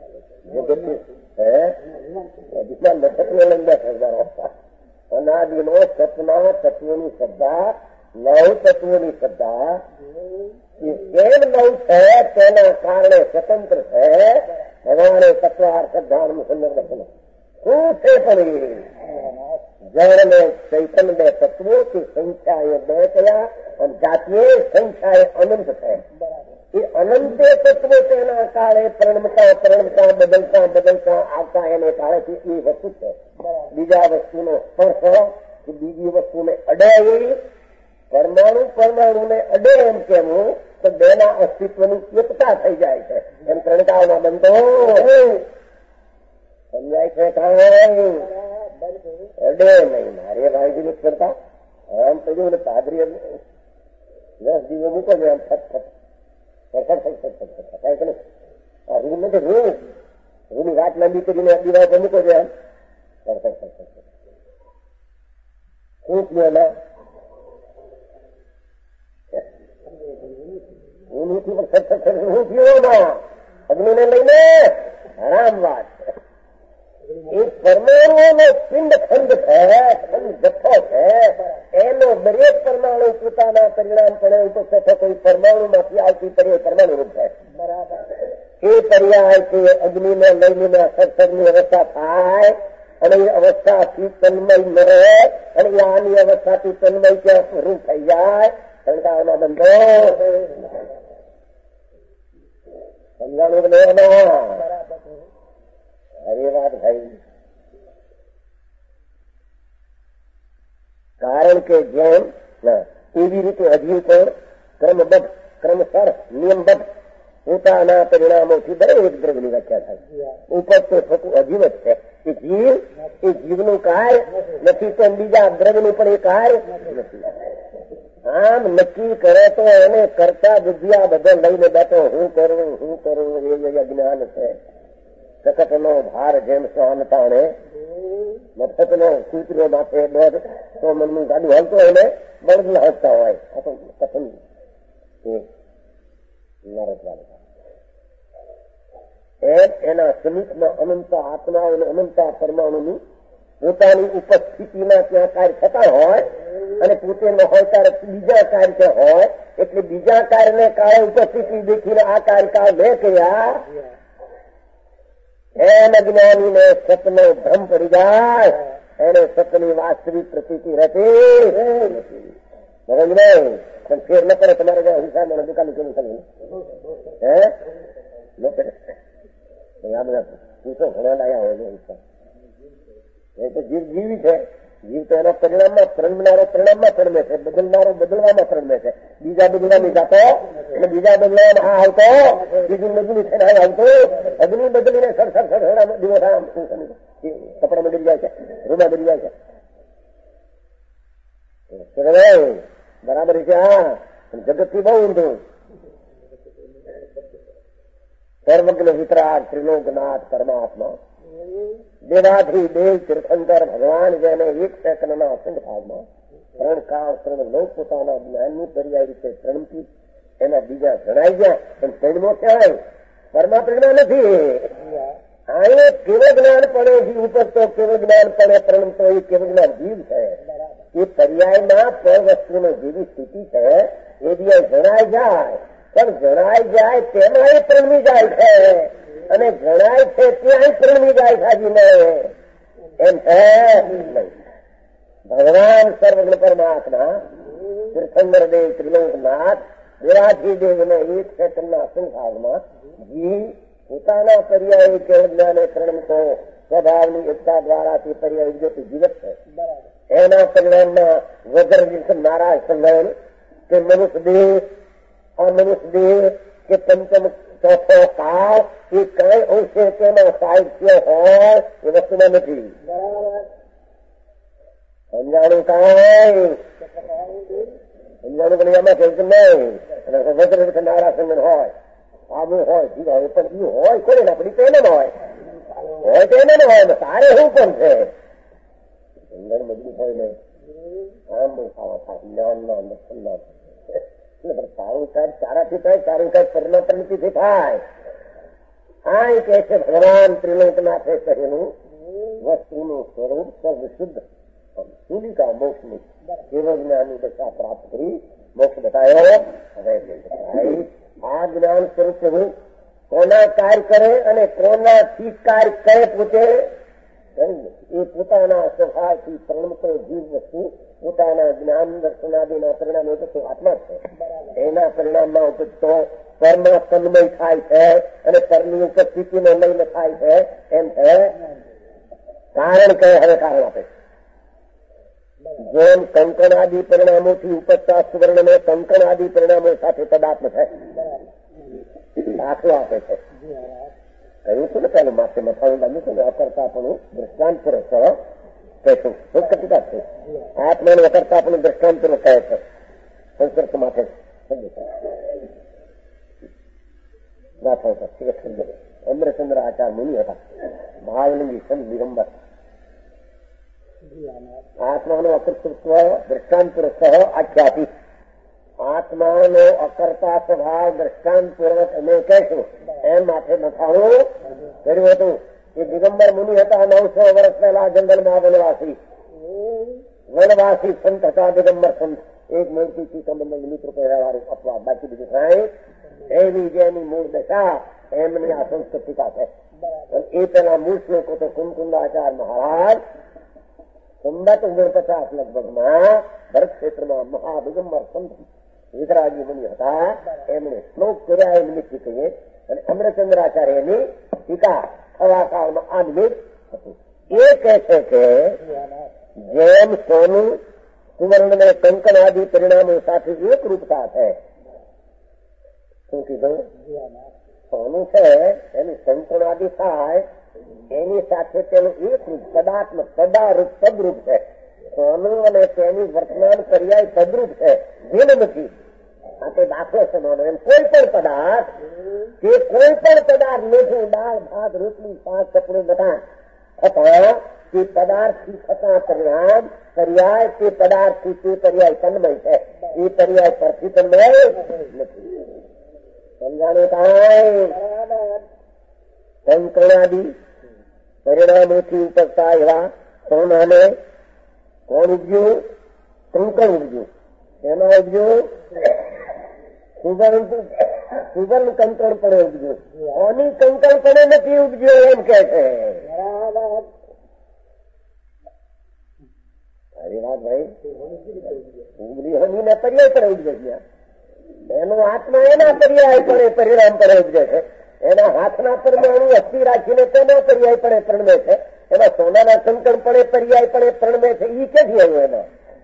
અનાદિનો સતના તત્વોની શ્રદ્ધા, નવ તત્વોની શ્રદ્ધા એ કેમ નવ છે તેના કારણે સ્વતંત્ર છે. ભગવાને તત્વાર શ્રદ્ધાનું સંદર્ભ શું છે પણ જળ ને ચૈતન્ય બે તત્વો की સંખ્યા એ બે કયા અને જાતીય સંખ્યા એ અનંત છે. એ અનંતે તત્વો તેના કાળે પરિણમતા બદલતા આવતા એને કાળેથી એ વસ્તુ છે. બીજા વસ્તુનો સ્પર્શ કે બીજી વસ્તુને અડે, પરમાણુને અડે એમ કેવું તો બેના અસ્તિત્વની એકતા થઈ જાય છે. એમ ત્રણકાળમાં બનતો સમજાય છે. કાંઈ અડે નહીં. મારે ભાઈ નથી કરતા આમ કહ્યું ને પાદરી 10 દિવસ મૂકો છે આમ ફટ રૂમ નથી, રૂમની વાત લાંબી કરીને દિવાલ પર મૂકો છે આમ શું થયું એમાં હું નથી પણ શું થયું એમાં અગ્નિને લઈને આરામ વાત છે. એ પરમાણુઓનો પિંડ ખંડ છે, ખંડ જથ્થો છે. એનો દરેક પરમાણુ પોતાના પરિણામ પડે ઉપસ્થિત કોઈ પરમાણુમાંથી આવતી પર્યાય પરમાણુ રૂપ છે. એ પર્યાયથી અગ્નિને લઈને સત્સંગની અવસ્થા થાય અને એ અવસ્થાથી તન્મય ન રહે અને આની અવસ્થાથી તન્મય ક્યાં રૂપ થઈ જાય. સંસારમાં બંધો સમજાણું કે નહીં? અરે વાત ભાઈ, કારણ કે જેમ એવી રીતે હજી પણ ક્રમબદ્ધ ક્રમસર નિયમબદ્ધ પોતાના પરિણામોથી દરેક દ્રવ્યની વ્યાખ્યા થાય. ઉપર તો થતું અજીવ જ છે. એ જીવનું કાર્ય નથી તો બીજા દ્રવ્યનું પણ એ કાર્ય નથી. આમ નક્કી કરે તો એને કરતા બુદ્ધિયા બધા લઈને બેઠો હું કરું એ જ્ઞાન છે. સકટનો ભાર જેમ સ્વાન તાણે મફતનો સૂત્રો માથે દોઢ તો મનનું ગાડું હાલતો એને બળદ હાંકતા હોય. આ તો કથન એમ એના સમીપમાં અનંત આત્માઓ અને અનંત પરમાણુની પોતાની ઉપસ્થિતિના ત્યાં કાર્ય થતા હોય અને પોતે ન હોય ત્યારે બીજા કાર્ય હોય. એટલે બીજા કાર્યને કાળે ઉપસ્થિતિ દેખીને આ કાર્યકાળ મેં કર્યા એમ અજ્ઞાનીને સતનો ભ્રમ પડી જાય. એને સતની વાસ્તવિક પ્રતીતિ રહેતી નથી. મગજ નહીં પણ ફેર ન કરે તમારે જ્યાં હિસાબ દુકાન કેવું થયું હે ન કરે યાદ રાખો. પૂછો ઘણા લાયા હોય હિસાબ. એ તો જીવ જીવી છે. જીવ તો એના પરિણામમાં પરિણમનારો પરિણામમાં પરિણમે છે, બદલનારો બદલવામાં પરિણમે છે. બીજા બદલવાની જાતો એટલે બીજા બદલવામાં આ આવતો બીજું બદલી થઈને આવતો અગ્નિ બદલીને સર દિવસ આમ કપડા બદલી જાય છે, રૂમા બદલી જાય છે. બરાબર છે. હા જગતથી બહુ ઊંધું. સર્વજ્ઞ વિતરાગ ત્રિલોકનાથ પરમાત્મા દેવાથી દેવ તીર્થંકર ભગવાન જેને એક સેકન્ડના અખંડ ભાગમાં ત્રણ કાળ ત્રણ લોક પોતાના જ્ઞાનની પર્યાય રીતે ત્રણથી એના બીજા જણાઈ ગયા. પણ ત્રણમો ક્યાંય પરમાત્મા નથી. આ કેવળ જ્ઞાન પડે જીવ ઉપર તો કેવળ જ્ઞાન પડે ત્રણ તો એ કેવળ જ્ઞાન જીવ છે. એ પર્યાયમાં પર વસ્તુનો જેવી સ્થિતિ છે એ બી જણાઈ જાય. પણ જણાઈ જાય તેમાં એ પ્રણમી જાય છે અને જણાય છે ત્યાં પ્રણમી જાય સાજીને એમ છે. ભગવાન સર્વજ્ઞ પરમાત્મા તીર્થંકર દેવ ત્રિલોકનાથ દેવાથી દેવને એક સેકન્ડના સંસારમાં જીવ પોતાના પર્યાય કેવળ જ્ઞાને પ્રણમતો સ્વભાવની એકતા દ્વારા તે પર્યાય ઉદ્યોગ જીવત છે. એના પરિણામમાં વગર નારાજ સંભાળેલું કે મનુષ્ય દેહ, આ મનુષ્ય દેહ કે પંચમ ચોથો કાળ એ કઈ અંશે તેમાં સાહિત્ય હોય એ વસ્તુમાં નથી. સમજાણું કાંઈ સમજાણું પણ એમાં કહ્યું કે નહીં. વજ્ર નારા સંગન હોય, આવું હોય, જીવ હોય, પણ એ હોય કોને ના પડી તો એને હોય તો એને ન હોય. તારે શું પણ છે સમજણ મજબૂત હોય ને આમ બહુ ખાવા થાય જ્ઞાનમાં દર્શનમાં. સારું કાજ સારાથી થાય, સારું કાજ પરમાત્માથી થાય. આ કે છે ભગવાન ત્રિલોકનાથે કહેલું વસ્તુનું સ્વરૂપ સર્વશુદ્ધ શુદ્ધિકા મોક્ષની જીવજ્ઞાનની દશા પ્રાપ્ત કરી મોક્ષ બતાવ્યો. હવે આ જ્ઞાન સ્વરૂપ હું કોના કાર્ય કરે અને કોનાથી કાર્ય કરે પોતે એ પોતાના સ્વભાવથી પરિણમતો જીવ વસ્તુ પોતાના જ્ઞાન દર્શનાદિના પરિણામે તો આત્મા છે. એના પરિણામમાં ઉપજતો પરમાં તન્મય થાય છે અને પરની ઉપસ્થિતિનો લઈને થાય છે. એમ છે કારણ કહે હવે કારણ આપે. જેમ કંકણ આદિ પરિણામોથી ઉપજતા સુવર્ણને કંકણ આદિ પરિણામો સાથે પદાર્થ થાય દાખલો આપે છે. કહ્યું છું ને પેલું માથે મથાવું લાગ્યું છે ને અકર્તાપણું દ્રષ્ટાંત પૂર્વક કહેશું. કટિકા છે આત્માનું અકર્તાપણું દ્રષ્ટાંત પૂર્વક કહે છે સંસ્કૃત માથે અમરચંદ્ર આચાર્ય મુનિ હતા, ભાવલિંગી સંત દિગંબર. આત્માનો અકર્તૃત્વ દ્રષ્ટાંત પૂર્વક આખ્યાતિ. આત્માનો અકર્તા સ્વભાવ દ્રષ્ટાંત પૂર્વક અમે કહેશું એમ માથે મથાળું કર્યું હતું. એ દિગંબર મુનિ હતા, 900 વર્ષ પહેલા જંગલમાં વનવાસી સંત હતા. દિગંબર સંત એક મૂર્તિથી સંબંધ મિત્રો કહેવાવાળું અપવાદ, બાકી બીજું કાંઈ એવી જેની મૂળ દશા એમની આ સંસ્કૃતિકા છે. એ પેલા મૂળ શ્લોકો તો કુમકુંદાચાર્ય મહારાજ 49 લગભગમાં ભરત ક્ષેત્રમાં મહાદિગંબર સંત વિતરાગી મુનિ હતા. એમણે શ્લોક કર્યા એ નિમિત્ત કહીએ. અને અમરચંદ્રાચાર્યની ટીકા થવા કાળમાં આ નિમિત્ત હતું. એ કહે છે કે જેમ સોનું સુવર્ણ ને કંકણ આદિ પરિણામો સાથે એક રૂપતા છે. શું કીધું? સોનું છે એની કંકણ આદિ થાય એની સાથે તેનું એક રૂપ પદાર્થમાં પદારૂપ પદરૂપ છે. સોનું અને તેની વર્તમાન પર્યાય પદરૂપ છે. જેમ નથી આ તો દાખલો સમાનો. એમ કોઈ પણ પદાર્થ કે કોઈ પણ પદાર્થ મીઠું, દાળ, ભાત, રોટલી, શાક, કપડું બધા થતા તે પદાર્થથી થતા પરિણામ પર્યાય તે પદાર્થથી તે પર્યાય તન્મય છે. એ પર્યાય પરથી તન્મય નથી. સમજાણું કાંઈ? કંકણાદિ પરિણામોથી ઉપજતા એવા સોનાને કોણ ઉપજ્યું? કંકણ ઉપજ્યું. એમાં ઉપજ્યું સુવર્ણ કંકણ પડે ઉપજ્યું. ઓની કંકણ પડે નથી ઉપજ્યું એમ કે છે. અરે વાત ભાઈ, હમીને પર્યાય પડે ઉપજે છે. એનો આત્મા એના પર્યાય પડે પરિણામ પડે ઉપજે છે. એના હાથના પરમાણુ અસ્થિ રાખીને તેના પર્યાય પડે પ્રણમે છે. એમાં સોનાના કંકણ પડે પર્યાય પડે પ્રણમે છે. એ ક્યાંથી આવ્યું? એમાં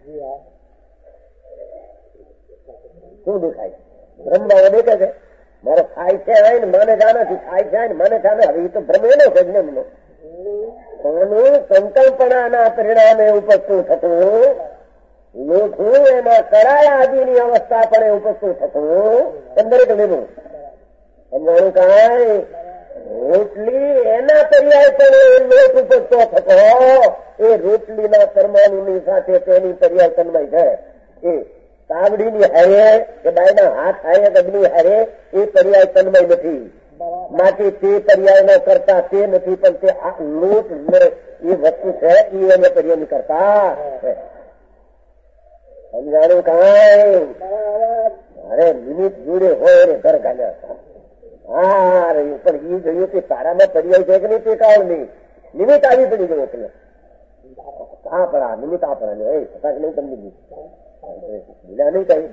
શું દેખાય? બ્રહ્મા દેખે છે મારો થાય છે ને મને જાનાથી થાય છે ને મને જાણે. હવે એ તો ભ્રમ એનો છે જ્ઞાનનો. સોનું કંકલ્પનાના પરિણામે ઉપજતું થતું, લોઠું એના કરાયા આદિની અવસ્થા પડે ઉપજતું થતું. દરેક લીધું સમજાણું કાંઈ? રોટલી એના પર્યાય પડે લોટ ઉપજતો થતો. એ રોટલીના પરમાણુની સાથે તેની પર્યાય તન્મય છે. એ તાવડીની હારે કે બાયના હાથ હારે ગગની હારે એ પર્યાય તન્મય નથી. માટે તે પર્યાય ન કરતા તે નથી, પણ તે લોટ એ વસ્તુ છે એ એને પર્યાય કરતા છે. સમજાણું કાંઈ? અરે નિમિત્ત જોડે હોય ને ઘર ગાલ્યા હતા. હા રહ્યું પણ એ જોયું કે તારામાં પર્યાય છે કે નહીં તે કાળ નહીં. નિમિત્ત આવી પડી ગયો એટલે આ પડા નિમિત્ત આ પડા એ સતાક નહીં તમને બીજા નહીં કહ્યું.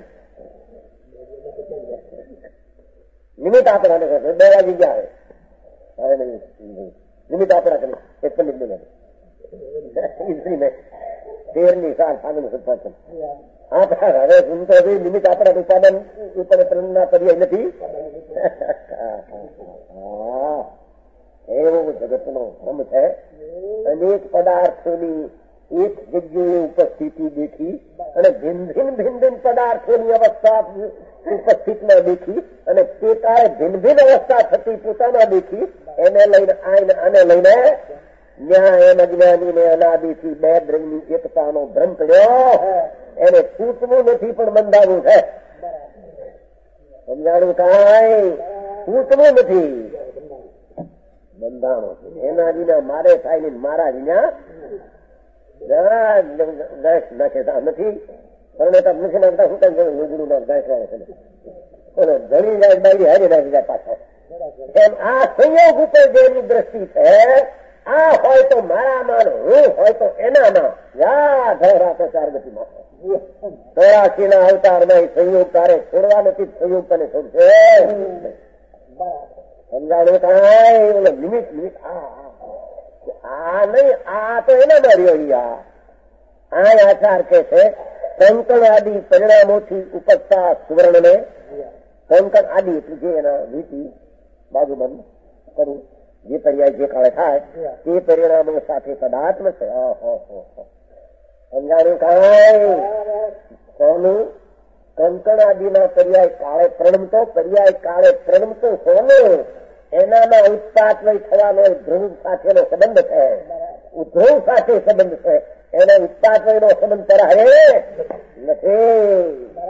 નિમિત્ત આપણા બે વાગી ગયા. નિમિત્ત આપણા કરી એક પંડિત ને ઇસરી મેં 13મી સાલ ફાગણ સત્પાચન આપણા હવે સુનતો નિમિત્ત આપણા ઉત્પાદન પ્રેરણા કરીએ નથી. એવો જગતનો ક્રમ છે. અનેક પદાર્થોની એક જગ્યાએ ઉપસ્થિતિ દેખી અને ભિન્ન પદાર્થોની અવસ્થા ઉપસ્થિતમાં દેખી અને તે કાળે ભિન્ન અવસ્થા થતી પોતામાં દેખી એને લઈને આને લઈને ન્યાય એમ અજ્ઞાનીને અનાદિથી બે દ્રવ્યની એકતાનો ભ્રમ કર્યો. એને તૂટવું નથી પણ બંધાવવું છે. સમજાણું કાંઈ તૂટવું નથી, બંધાણો છે. એના વિના મારે થાય ને મારા વિના નાખેતા નથી. પરણેતા નથી નાખતા શું કામ લુગડું ના ગાય ઘણી જાય બાઈ હારી નાખી જાય પાછા. એમ આ સંયોગ ઉપર જેની દ્રષ્ટિ છે, આ હોય તો મારામાં, હું હોય તો એનામાં. યા ધરા તો ચાર ગતિમાં 84 ના અવતારમાં સંયોગ તારે છોડવા નથી, સંયોગ તને છોડશે. સમજાણું કાંઈ નિમિત્ત આ નહીં, આ તો એનામાં રહ્યો. આ આચાર કે છે કંકણ આદિ પરિણામોથી ઉપજતા સુવર્ણને, કંકણ આદિ એટલે જે એના વીટી બાજુબંધ કરવું, જે પર્યાય જે કાળે થાય તે પરિણામો સાથે પદાર્થ છે. સમજાણું કાંઈ સોનું કંકણ આદિના પર્યાય કાળે પ્રણમતો, પર્યાય કાળે પ્રણમતો સોનું એનામાં ઉત્પાદન થવાનો ધ્રુવ સાથેનો સંબંધ છે, ધ્રુવ સાથે સંબંધ છે. એના ઉત્પાદનનો સંબંધ કરાય નથી.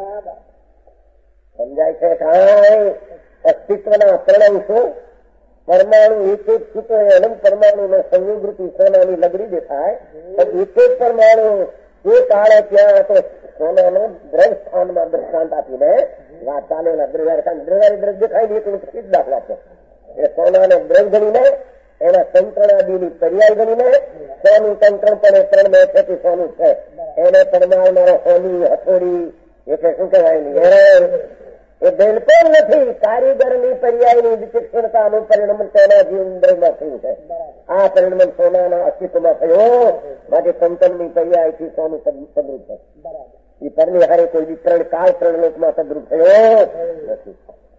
સમજાય છે કાંઈ? અસ્તિત્વના પ્રણવશો પરમાણુ એક એક છૂટો અનંત પરમાણુનો સંયોગૃતિ સોનાની લગડી દેખાય, પણ એક એક પરમાણુ એ કાળે ત્યાં તો સોનાનો દ્રવ સ્થાનમાં દ્રષ્ટાંત આપીને વાત ચાલેલા દ્રવ્ય દેખાય ને એક દાખલા છે. એ સોનાને દ્રવ ગણીને એના તંત્રણાદીની પર્યાય ગણીને સોનું તંત્ર પણ એ 3 મેં છે સોનું છે. એને પરમાણનારો સોની હથોડી એટલે શું કહેવાય એ બિલકુલ નથી. કારીગરની પર્યાયની વિચક્ષણતાનું પરિણામ તેના જીવન દ્રવ્યમાં થયું છે. આ પરિણામ સોનાના અસ્તિત્વમાં થયો માટે કંકણની પર્યાયથી સોનું સદરૂપ છે. એ પરની હારે કોઈ વિતરણ કાળ ત્રણલોકમાં સદરૂપ થયો નથી.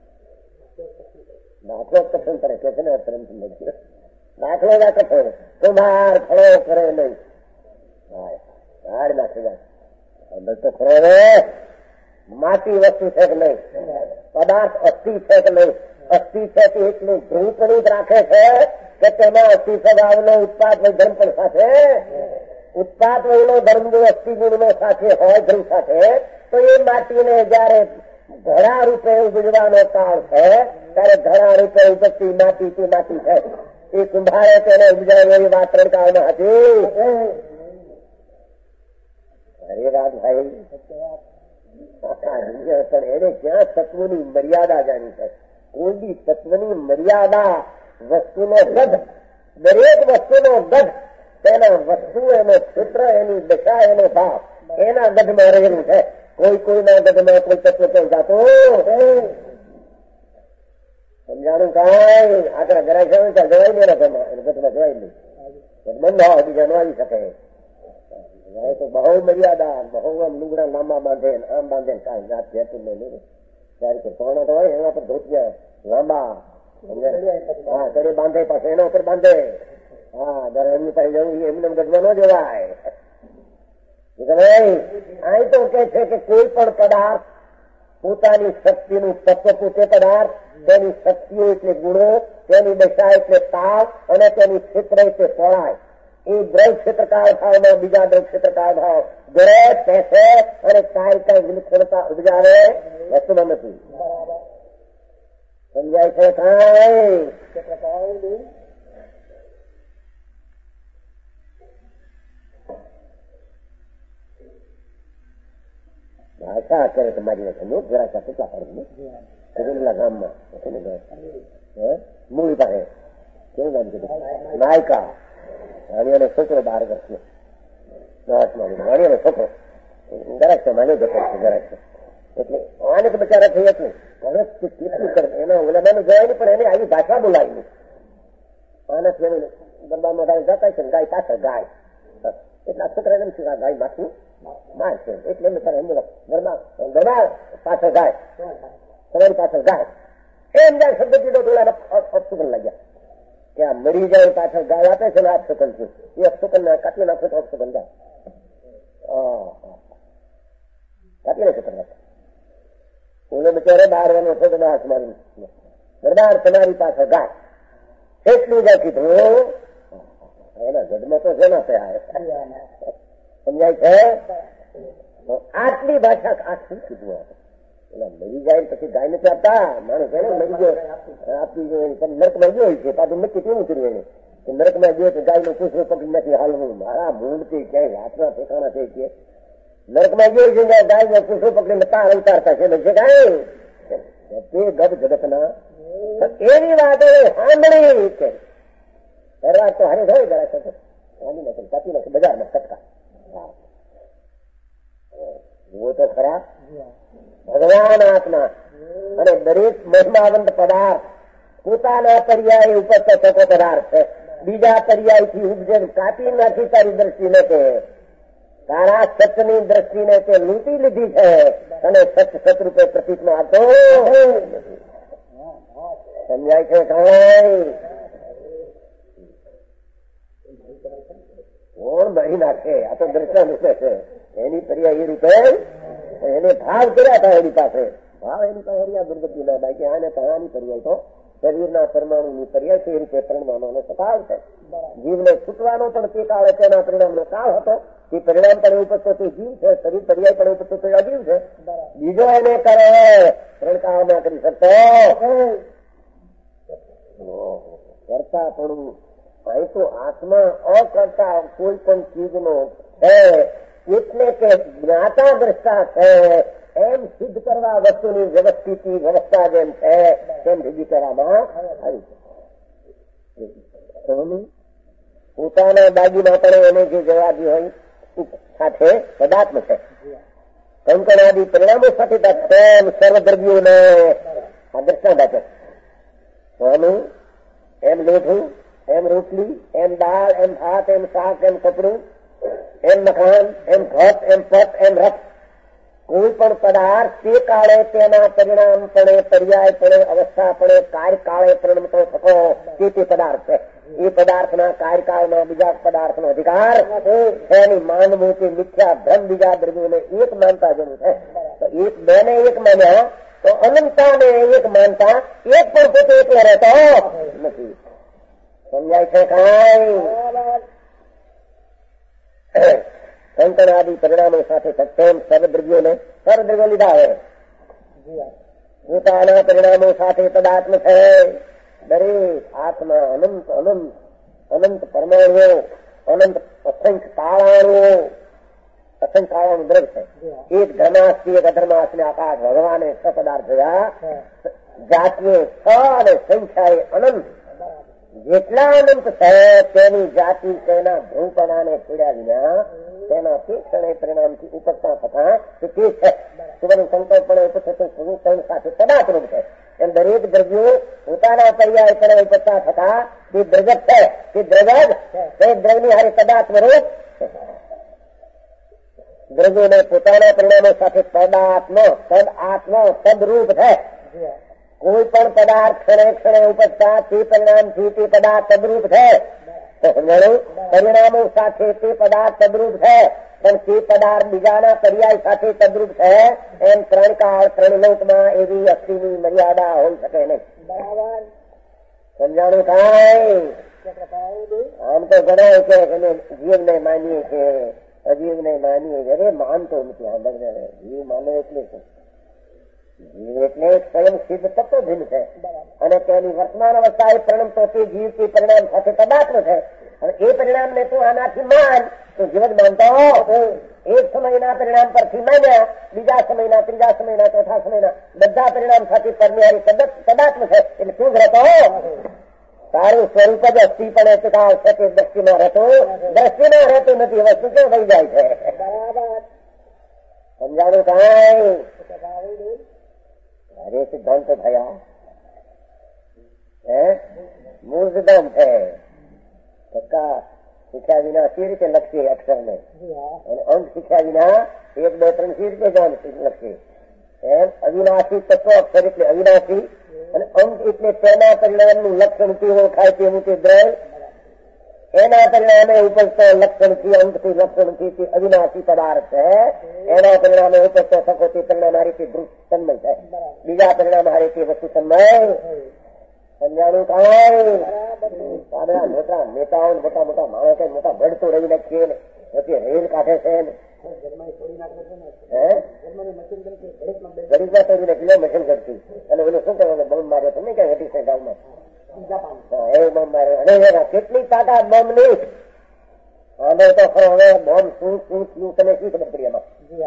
દાખલો કઠણ કરે કે છે ને દાખલો ના કઠણ કુમાર ખડો કરે નહીં, હાડ નાખી જાય તો ખરો. માટી વસ્તુ છે કે નહીં, પદાર્થ અસ્થિ છે કે નહીં, અસ્થિ છે કે એટલું ધ્રુવપણું જ રાખે છે કે તેમાં અસ્થિ સ્વભાવનો ઉત્પાદ વય ધર્મ પણ સાથે, ઉત્પાદ વયનો ધર્મ જો અસ્થિ ગુણનો સાથે હોય ધ્રુવ સાથે, તો એ માટીને જયારે ઘડા રૂપે ઉગજવાનો કાળ છે ત્યારે ઘડા રૂપે ઉપજતી માટી તે માટી છે. એ કુંભારે તેને ઉપજાવ્યો એ વાત 3 કાળમાં હતી. અરે વાત ભાઈ, પણ એને ક્યાં તત્વની મર્યાદા જાણી છે. કોઈ બી તત્વની મર્યાદા વસ્તુનો ગઢ, દરેક વસ્તુનો ગઢ તેના વસ્તુ એનો ક્ષેત્ર એની દશા એનો ભાવ એના ગઢમાં રહેલું છે. કોઈના ગઢમાં કોઈ તત્વ ક્યાં જાતો સમજાણું કાંઈ? આગળ ગરાય છે જવાય નહીં એના ઘરમાં, એને ગઢમાં જવાય નહીં. બંધ હોય બીજા ન આવી શકે. તો બહુ મર્યાદા, બહુ આમ લુગડા લાંબા બાંધે આમ બાંધે કાંઈ જાત જતું નહીં. ત્યારે કે સોના તો હોય એના પર ધોતિયા લાંબા હા કરે બાંધે, પાછું એના ઉપર બાંધે. હા જયારે એમની પાસે જવું એમને ગઢમાં ન જવાય. અહીં તો કે છે કે કોઈ પણ પદાર્થ પોતાની શક્તિનું તત્વ પોતે પદાર્થ, તેની શક્તિઓ એટલે ગુણો, તેની દશા એટલે તાવ અને તેની ક્ષેત્ર એટલે પહોળાઈ. એ દ્રવ ક્ષેત્રકાળ ભાવમાં બીજા દ્રવ ક્ષેત્રકાળ ભાવ ગરે પેસે અને કાંઈ વિલક્ષણતા ઉપજાવે વસ્તુમાં નથી. સમજાય છે કાંઈ? ભાષા અત્યારે તમારી નથી જરા કેટલા પડે ગામમાં મૂળી પાસે કેવું નામ કીધું નાયકા વાણીઓનો છોકરો 12 વર્ષનો વાણીઓનો છોકરો ગરક છે, માની જતો છે ગરક છે. એટલે આને તો બચારા થઈ જ નહીં. કેટલું કરે એના ઓલાદાનું જવાય નહીં, પણ એને આવી ભાષા બોલાવી નહીં. આનાથી દરબારમાં જતા છે ગાય પાછળ ગાય એટલા છોકરા એમ શું ગાય માથું માર છે એટલે દરબાર પાછળ ગાય તમારી પાછળ ગાય એમ જાય શબ્દ કીધો થોડા અપશુકન લાગ્યા કે આ મરી જાય પાછળ ગાય આપે છે ને અપશુકન છે એ અપશુકન ના કાપી નાખો તો અપશુકન જાય કાપી નાખો તમે એને બિચારે બહાર વાનો હતો તો હાથ મારી દરબાર તમારી પાછળ ગાય એટલું જ કીધું એના જન્મ તો શેના થયા સમજાય છે આટલી ભાષા આ શું કીધું એટલે મરી જાય પછી ગાય નથી આપતા માણસ એને મરી ગયો આપવી જોઈએ પણ નરકમાં ગયો છે પાછું નક્કી કેવું કર્યું એને નરકમાં ગયો તો ગાય નું કૂતરું પકડી નથી હાલવું મારા મૂળથી ક્યાંય હાથના ઠેકાણા થઈ છે નરકમાં ગયો છે ગાય નો કૂતરું પકડીને તાર ઉતારતા છે ગાય તે ગદ જગતના એવી વાતો સાંભળી કે વાત તો હારે થાય જરા કાપી નાખે કાપી નાખે બજારમાં કટકા જુઓ તો ખરા ભગવાન આત્મા અને દરેક મહિમાવંત પદાર્થ પોતાના પર્યાય ઉપર થતો પદાર્થ છે બીજા પર્યાય થી ઉપજે કાપી નાખી તારી દ્રષ્ટિને કે તારા સચની દ્રષ્ટિને તે લૂંટી લીધી છે અને સચ રૂપે પ્રતીકમાં આપતો સમજાય છે કાંઈ કોણ બળી નાખે આ તો દ્રષ્ટા રૂપે છે એની પર્યાય એ રૂપે એને ભાવ કર્યા હતા એની પાસે ભાવ એની પાસે હરિયા દુર્ગતિ ના બાકી આને કહાની પર્યાય તો શરીરના પરમાણુની પર્યાય છે એ રીતે પરિણામનો સ્વભાવ છે જીવને છૂટવાનો પણ તે કાળે તેના પરિણામનો કાળ હતો તે પરિણામ પણ ઉપર તો તે જીવ છે શરીર પર્યાય પણ ઉપર તો તે અજીવ છે બીજો એને કરે ત્રણ કાળ ના કરી શકતો કરતા પણ અહીં તો આત્મા અકર્તા કોઈ પણ ચીજનો છે એટલે કે જ્ઞાતા દ્રષ્ટા છે એમ સિદ્ધ કરવા વસ્તુની વ્યવસ્થિત વ્યવસ્થા જેમ છે તેમ ભેગી કરવામાં આવી છે પોતાના દાગીના પણ એને જે જવાબી હોય સાથે પદાર્થ છે કંકણાદિ પરિણામો સાથે તેમ સર્વદ્રવ્યોને આ દ્રષ્ટાંત આપે એમ લોઠું એમ રોટલી એમ દાળ એમ ભાત એમ શાક એમ કપડું એમ મકાન એમ ઘટ એમ પટ એમ રથ કોઈ પણ પદાર્થ તે કાળે તેના પરિણામપણે પર્યાયપણે અવસ્થાપણે કાર્યકાળે પરિણમતો થતો તે પદાર્થ છે એ પદાર્થના કાર્યકાળમાં બીજા પદાર્થનો અધિકાર એની માનવું કે મિથ્યા ભ્રમ બીજા દ્રવ્યોને એક માનતા જેવું છે તો એક બે ને એક માન્યા તો અનંતાને એક માનતા એક પણ પોતે એકલો રહેતો નથી સમજાય છે કાંઈ કંકણાદિ પરિણામો સાથે સત્યમ સર્વદ્રવ્યો લીધા હોય પોતાના પરિણામો સાથે પદાર્થ છે દરેક આત્મા અનંત અનંત અનંત પરમાણુઓ અનંત અસંખ્ય કાળાનું દ્રવ્ય છે એક ધર્માસ્થી એક અધર્માસ્થ ને આકાશ ભગવાને છ પદાર્થ જોયા જાતિએ છ અને સંખ્યાએ અનંત જેટલા અનંત છે તેની જાતિ તેના ભ્રૂપણાને પીડ્યા વિના તેના તે ક્ષણે પરિણામથી ઉપજતા થતા તે છે સુવર્ણ સંકલ્પણે ઉપસ્થિત સાથે પદાર્થરૂપ છે એમ દરેક દ્રવ્યો પોતાના પર્યાયપણે ઉપજતા થતા તે દ્રવ્ય છે તે દ્રવ્ય તે દ્રવ્યની હારે પદાર્થરૂપ દ્રવ્યોને પોતાના પરિણામો સાથે તદરૂપ છે કોઈ પણ પદાર્થ ક્ષણે ક્ષણે ઉપજતા તે પરિણામથી તે પદાર્થ તદરૂપ છે પરિણામો સાથે તે પદાર્થ તદરૂપ છે પણ તે પદાર્થ બીજાના પર્યાય સાથે તદરૂપ છે એમ ત્રણ કાળ ત્રણ લોકમાં એવી અસ્થિની મર્યાદા હોઈ શકે નહીં સમજાણું કાંઈ આમ તો ગણાય છે કે જીવને માનીએ છીએ અજીવને માનીએ અરે માનતો નથી જીવ માને એટલે શું જીવ એટલે સ્વયં સિદ્ધ તત્વ ભિન્ન છે અને તેની વર્તમાન અવસ્થા એ પરિણામ તો તે જીવ કે પરિણામ સાથે પદાર્થ છે અને એ પરિણામ ને તું આનાથી માન તો જીવન માનતો એક સમયના પરિણામ પરથી માન્યા બીજા સમયના ત્રીજા સમયના ચોથા સમયના બધા પરિણામ સાથે પરનિહારી પદાર્થ છે એટલે તું જ રહેતો તારું સ્વરૂપ જ અસ્થિ પણ એકાળ છે તે દ્રષ્ટિમાં રહેતું નથી વસ્તુ કેમ થઈ જાય છે સમજાણું કાંઈ અરે સિદ્ધાંત થયા મૂળ સિદ્ધાંત છે કા શીખ્યા વિના સી રીતે લખશે અક્ષરને, અને અંક શીખ્યા વિના 1, 2, 3 સી રીતે જાણ લખશે. એમ અવિનાશી તત્વ અક્ષર એટલે અવિનાશી, અને અંક એટલે તેના પરિણામનું લક્ષણ થી ઓળખાય તેવું તે દ્રવ્ય, એના પરિણામે ઉપજતો લક્ષણથી અંકથી લક્ષણથી અવિનાશી પદાર્થ છે. એના પરિણામે ઉપજતો શકો તે પરિણામ આ રીતે દૃષ્ટ તન્મય છે. બીજા પરિણામ આ રીતે વસ્તુ તન્મય સમજાણું કાંઈ. પાદરા મોટા નેતાઓ મોટા મોટા માણસો મોટા ભડતો રહી નાખીએ ને પછી રેલ કાઢે છે ને ગરીબમાં તોડીને કિલો મશીન કરતી, અને ઓલું શું કરવાનું બોમ્બ માર્યો તમને ક્યાં ઘટી છે ગામમાં એ બોમ્બ માર્યો. અને કેટલી તાકાત બોમ્બ ની આંધો તો ખરો. હવે બોમ્બ શું શું થયું તમે શી ખબર પડી એમાં?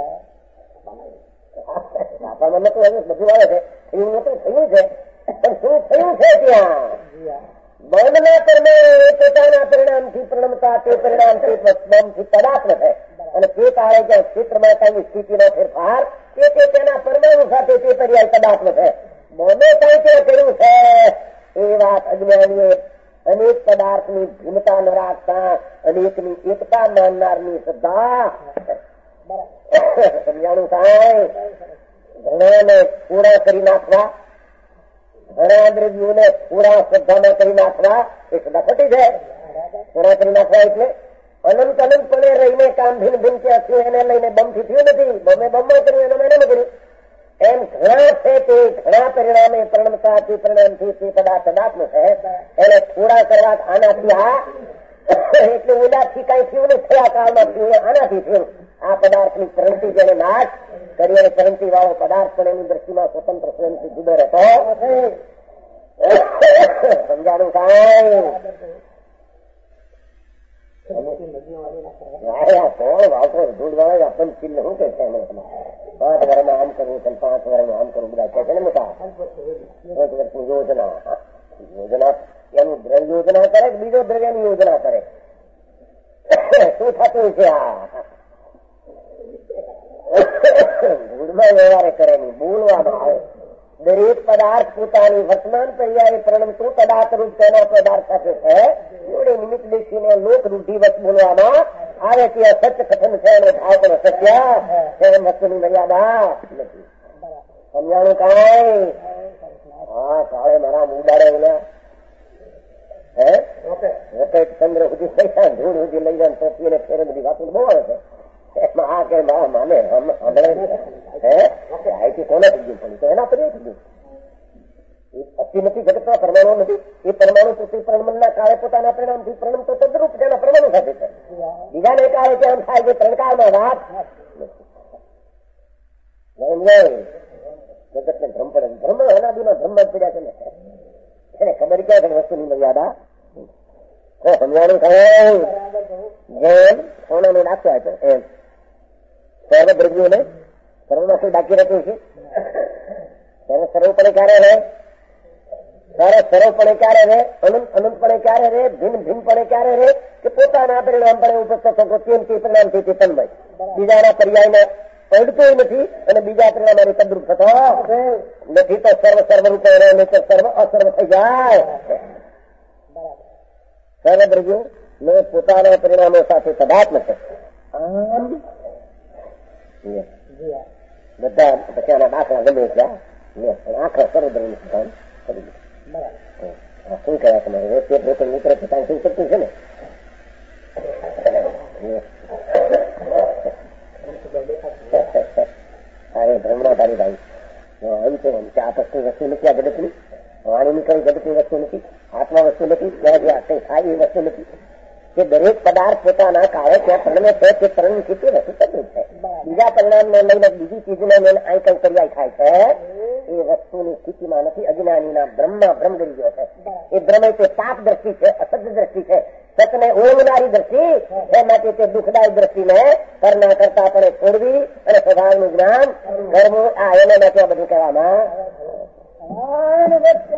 આપવામાં નતું હવે બધું આવે છે, થયું નતું થયું છે, પણ શું થયું છે ત્યાં? બોમ્બના પરિણામે પોતાના પરિણામથી પરિણમતા તે પરિણામથી બોમ્બથી પદાર્થ છે, અને તે કાળે જ્યાં ક્ષેત્રમાં કઈ સ્થિતિનો ફેરફાર તે તેના પરમાણુ સાથે તે પર્યાય પદાર્થ છે. બોમ્બે કઈ ત્યાં કર્યું છે એ વાત અજ્ઞાનીએ અનેક પદાર્થની ભિન્નતા ન રાખતા અનેકની એકતા માનનારની શ્રદ્ધા સમજાણું કાંઈ. ઘણાને પૂરા કરી નાખવા, ઘણા દ્રવ્યોને પૂરા શ્રદ્ધામાં કરી નાખવા એ શ્રદ્ધા ખોટી છે. પૂરા કરી નાખવા એટલે અનંત અનંતપણે રહીને કામ ભિન્ન ભિન્ન ક્યાં થયું એને લઈને બમથી થયું નથી. બમે બમમાં કર્યું એનો મેં કર્યું. એમ ઘણા છે તે ઘણા પરિણામે પરિણમતા તે પરિણામથી તે પદાર્થ પદાર્થનું છે. એને થોડા કરવા આનાથી આ એટલે ઓલાથી કઈ થયું ને થયા કાળમાં થયું આનાથી થયું. આ પદાર્થની પ્રવૃત્તિ જેને નાશ કરી અને પ્રવૃત્તિ વાળો પદાર્થ પણ એની દ્રષ્ટિમાં સ્વતંત્ર સ્વયંથી જુદો રહેતો સમજાણું કાંઈ. કોણ વાવતો ધૂળ વાળે આપણને ચીલ શું કે છે? 5 વર્ષમાં આમ કરવું છે, 5 વર્ષમાં આમ કરવું બધા કહે છે ને મોટા. 5 વર્ષની યોજના એનું દ્રવ્ય યોજના કરે કે બીજો દ્રવ્યની યોજના કરે? શું થતું છે આ? ભૂલમાં વ્યવહાર કરે નહીં, બોલવામાં આવે. દરેક પદાર્થ પોતાની વર્તમાન પર્યાય પરિણમતું પદાર્થ રૂપ તેના પદાર્થ સાથે છે. જોડે નિમિત્ત દેખીને લોક રૂઢિવત બોલવામાં આવે તે અસત્ય કથન છે અને ભાવ પણ અસત્ય છે. વસ્તુની મર્યાદા નથી. સમજાણું કાંઈ. હા કાળે મારા ઉડાડે એના રોકેટ ચંદ્ર સુધી લઈ જાય, ધૂળ સુધી લઈ જાય, પૃથ્વી ને ફેરે બધી વાતો બહુ આવે છે. એમાં આ કે માને આઈથી કોને થઈ ગયું પડ્યું તો એના પર થઈ ગયું. અસ્થિ નથી, જગતમાં પરમાણુ નથી. એ પરમાણુ પૃથ્વી પરિણમના કાળે પોતાના પરિણામથી પરિણામ તો તદ્રુપ તેના પરમાણુ સાથે છે. બીજાને કાળે કેમ થાય કે ત્રણકાળમાં વાત જગતને ભ્રમ પડે. ભ્રમ અનાદિમાં ભ્રમ જ પડ્યા છે ને એને ખબર ક્યાં છે વસ્તુની મર્યાદા. સમજાણું થાય. જેમ સોનાનો દાખલો આપ્યો એમ સર્વ દ્રવ્યોને સર્વમાં શું બાકી રહેતું છે? સર્વપણે ક્યારે રહે? સર્વપણે ક્યારે રહે? અનંતપણે ક્યારે રહે? ભિન્ન ભિન્નપણે ક્યારે રહે? કે પોતાના પરિણામપણે ઉપસ્થિત થતો તેમથી પરિણામથી તે તન્મય બીજાના પર્યાયને અડતોય નથી અને બીજા પરિણામ તદ્રુપ થતો નથી. તો સર્વ સર્વરૂપે રહે નહીં તો સર્વ અસર્વ થઈ જાય. સર્વ દ્રવ્યો ને પોતાના પરિણામો સાથે પદાર્થ છે. આમ બધા પછી આના દાખલા ગમે ત્યાં આખા સર્વદ્રવ્ય સ્થાન કરી શું કહેવાય તમારે તે પોતે મિત્ર પોતાને શું કરતું છે ને અરે ભ્રમણા તારી ભાઈ એમ છે એમ કે આ વસ્તુ નથી આ જગતની વાણીની કઈ જગતની વસ્તુ નથી, આત્મા વસ્તુ નથી, ત્યાં જે કઈ થાય એ વસ્તુ નથી. કે દરેક પદાર્થ પોતાના કાળે ત્યાં પરિણમે છે તે પરિણામ થી તે વસ્તુ તદ્રુપ છે. બીજા પરિણામને લઈને બીજી ચીજને લઈને આ કઈ પર્યાય થાય છે એ વસ્તુની સ્થિતિમાં નથી. અજ્ઞાનીના બ્રહ્મમાં ભ્રમ કરી ગયો છે. એ ભ્રમ તે પાપ દ્રષ્ટિ છે, અસત્ય દ્રષ્ટિ છે, સતને ઓળંગનારી દ્રષ્ટિ એ માટે તે દુઃખદાયી દ્રષ્ટિને કરના કરતા પણ છોડવી અને સ્વભાવનું જ્ઞાન કરવું. આ એને માટે બધું કહેવામાં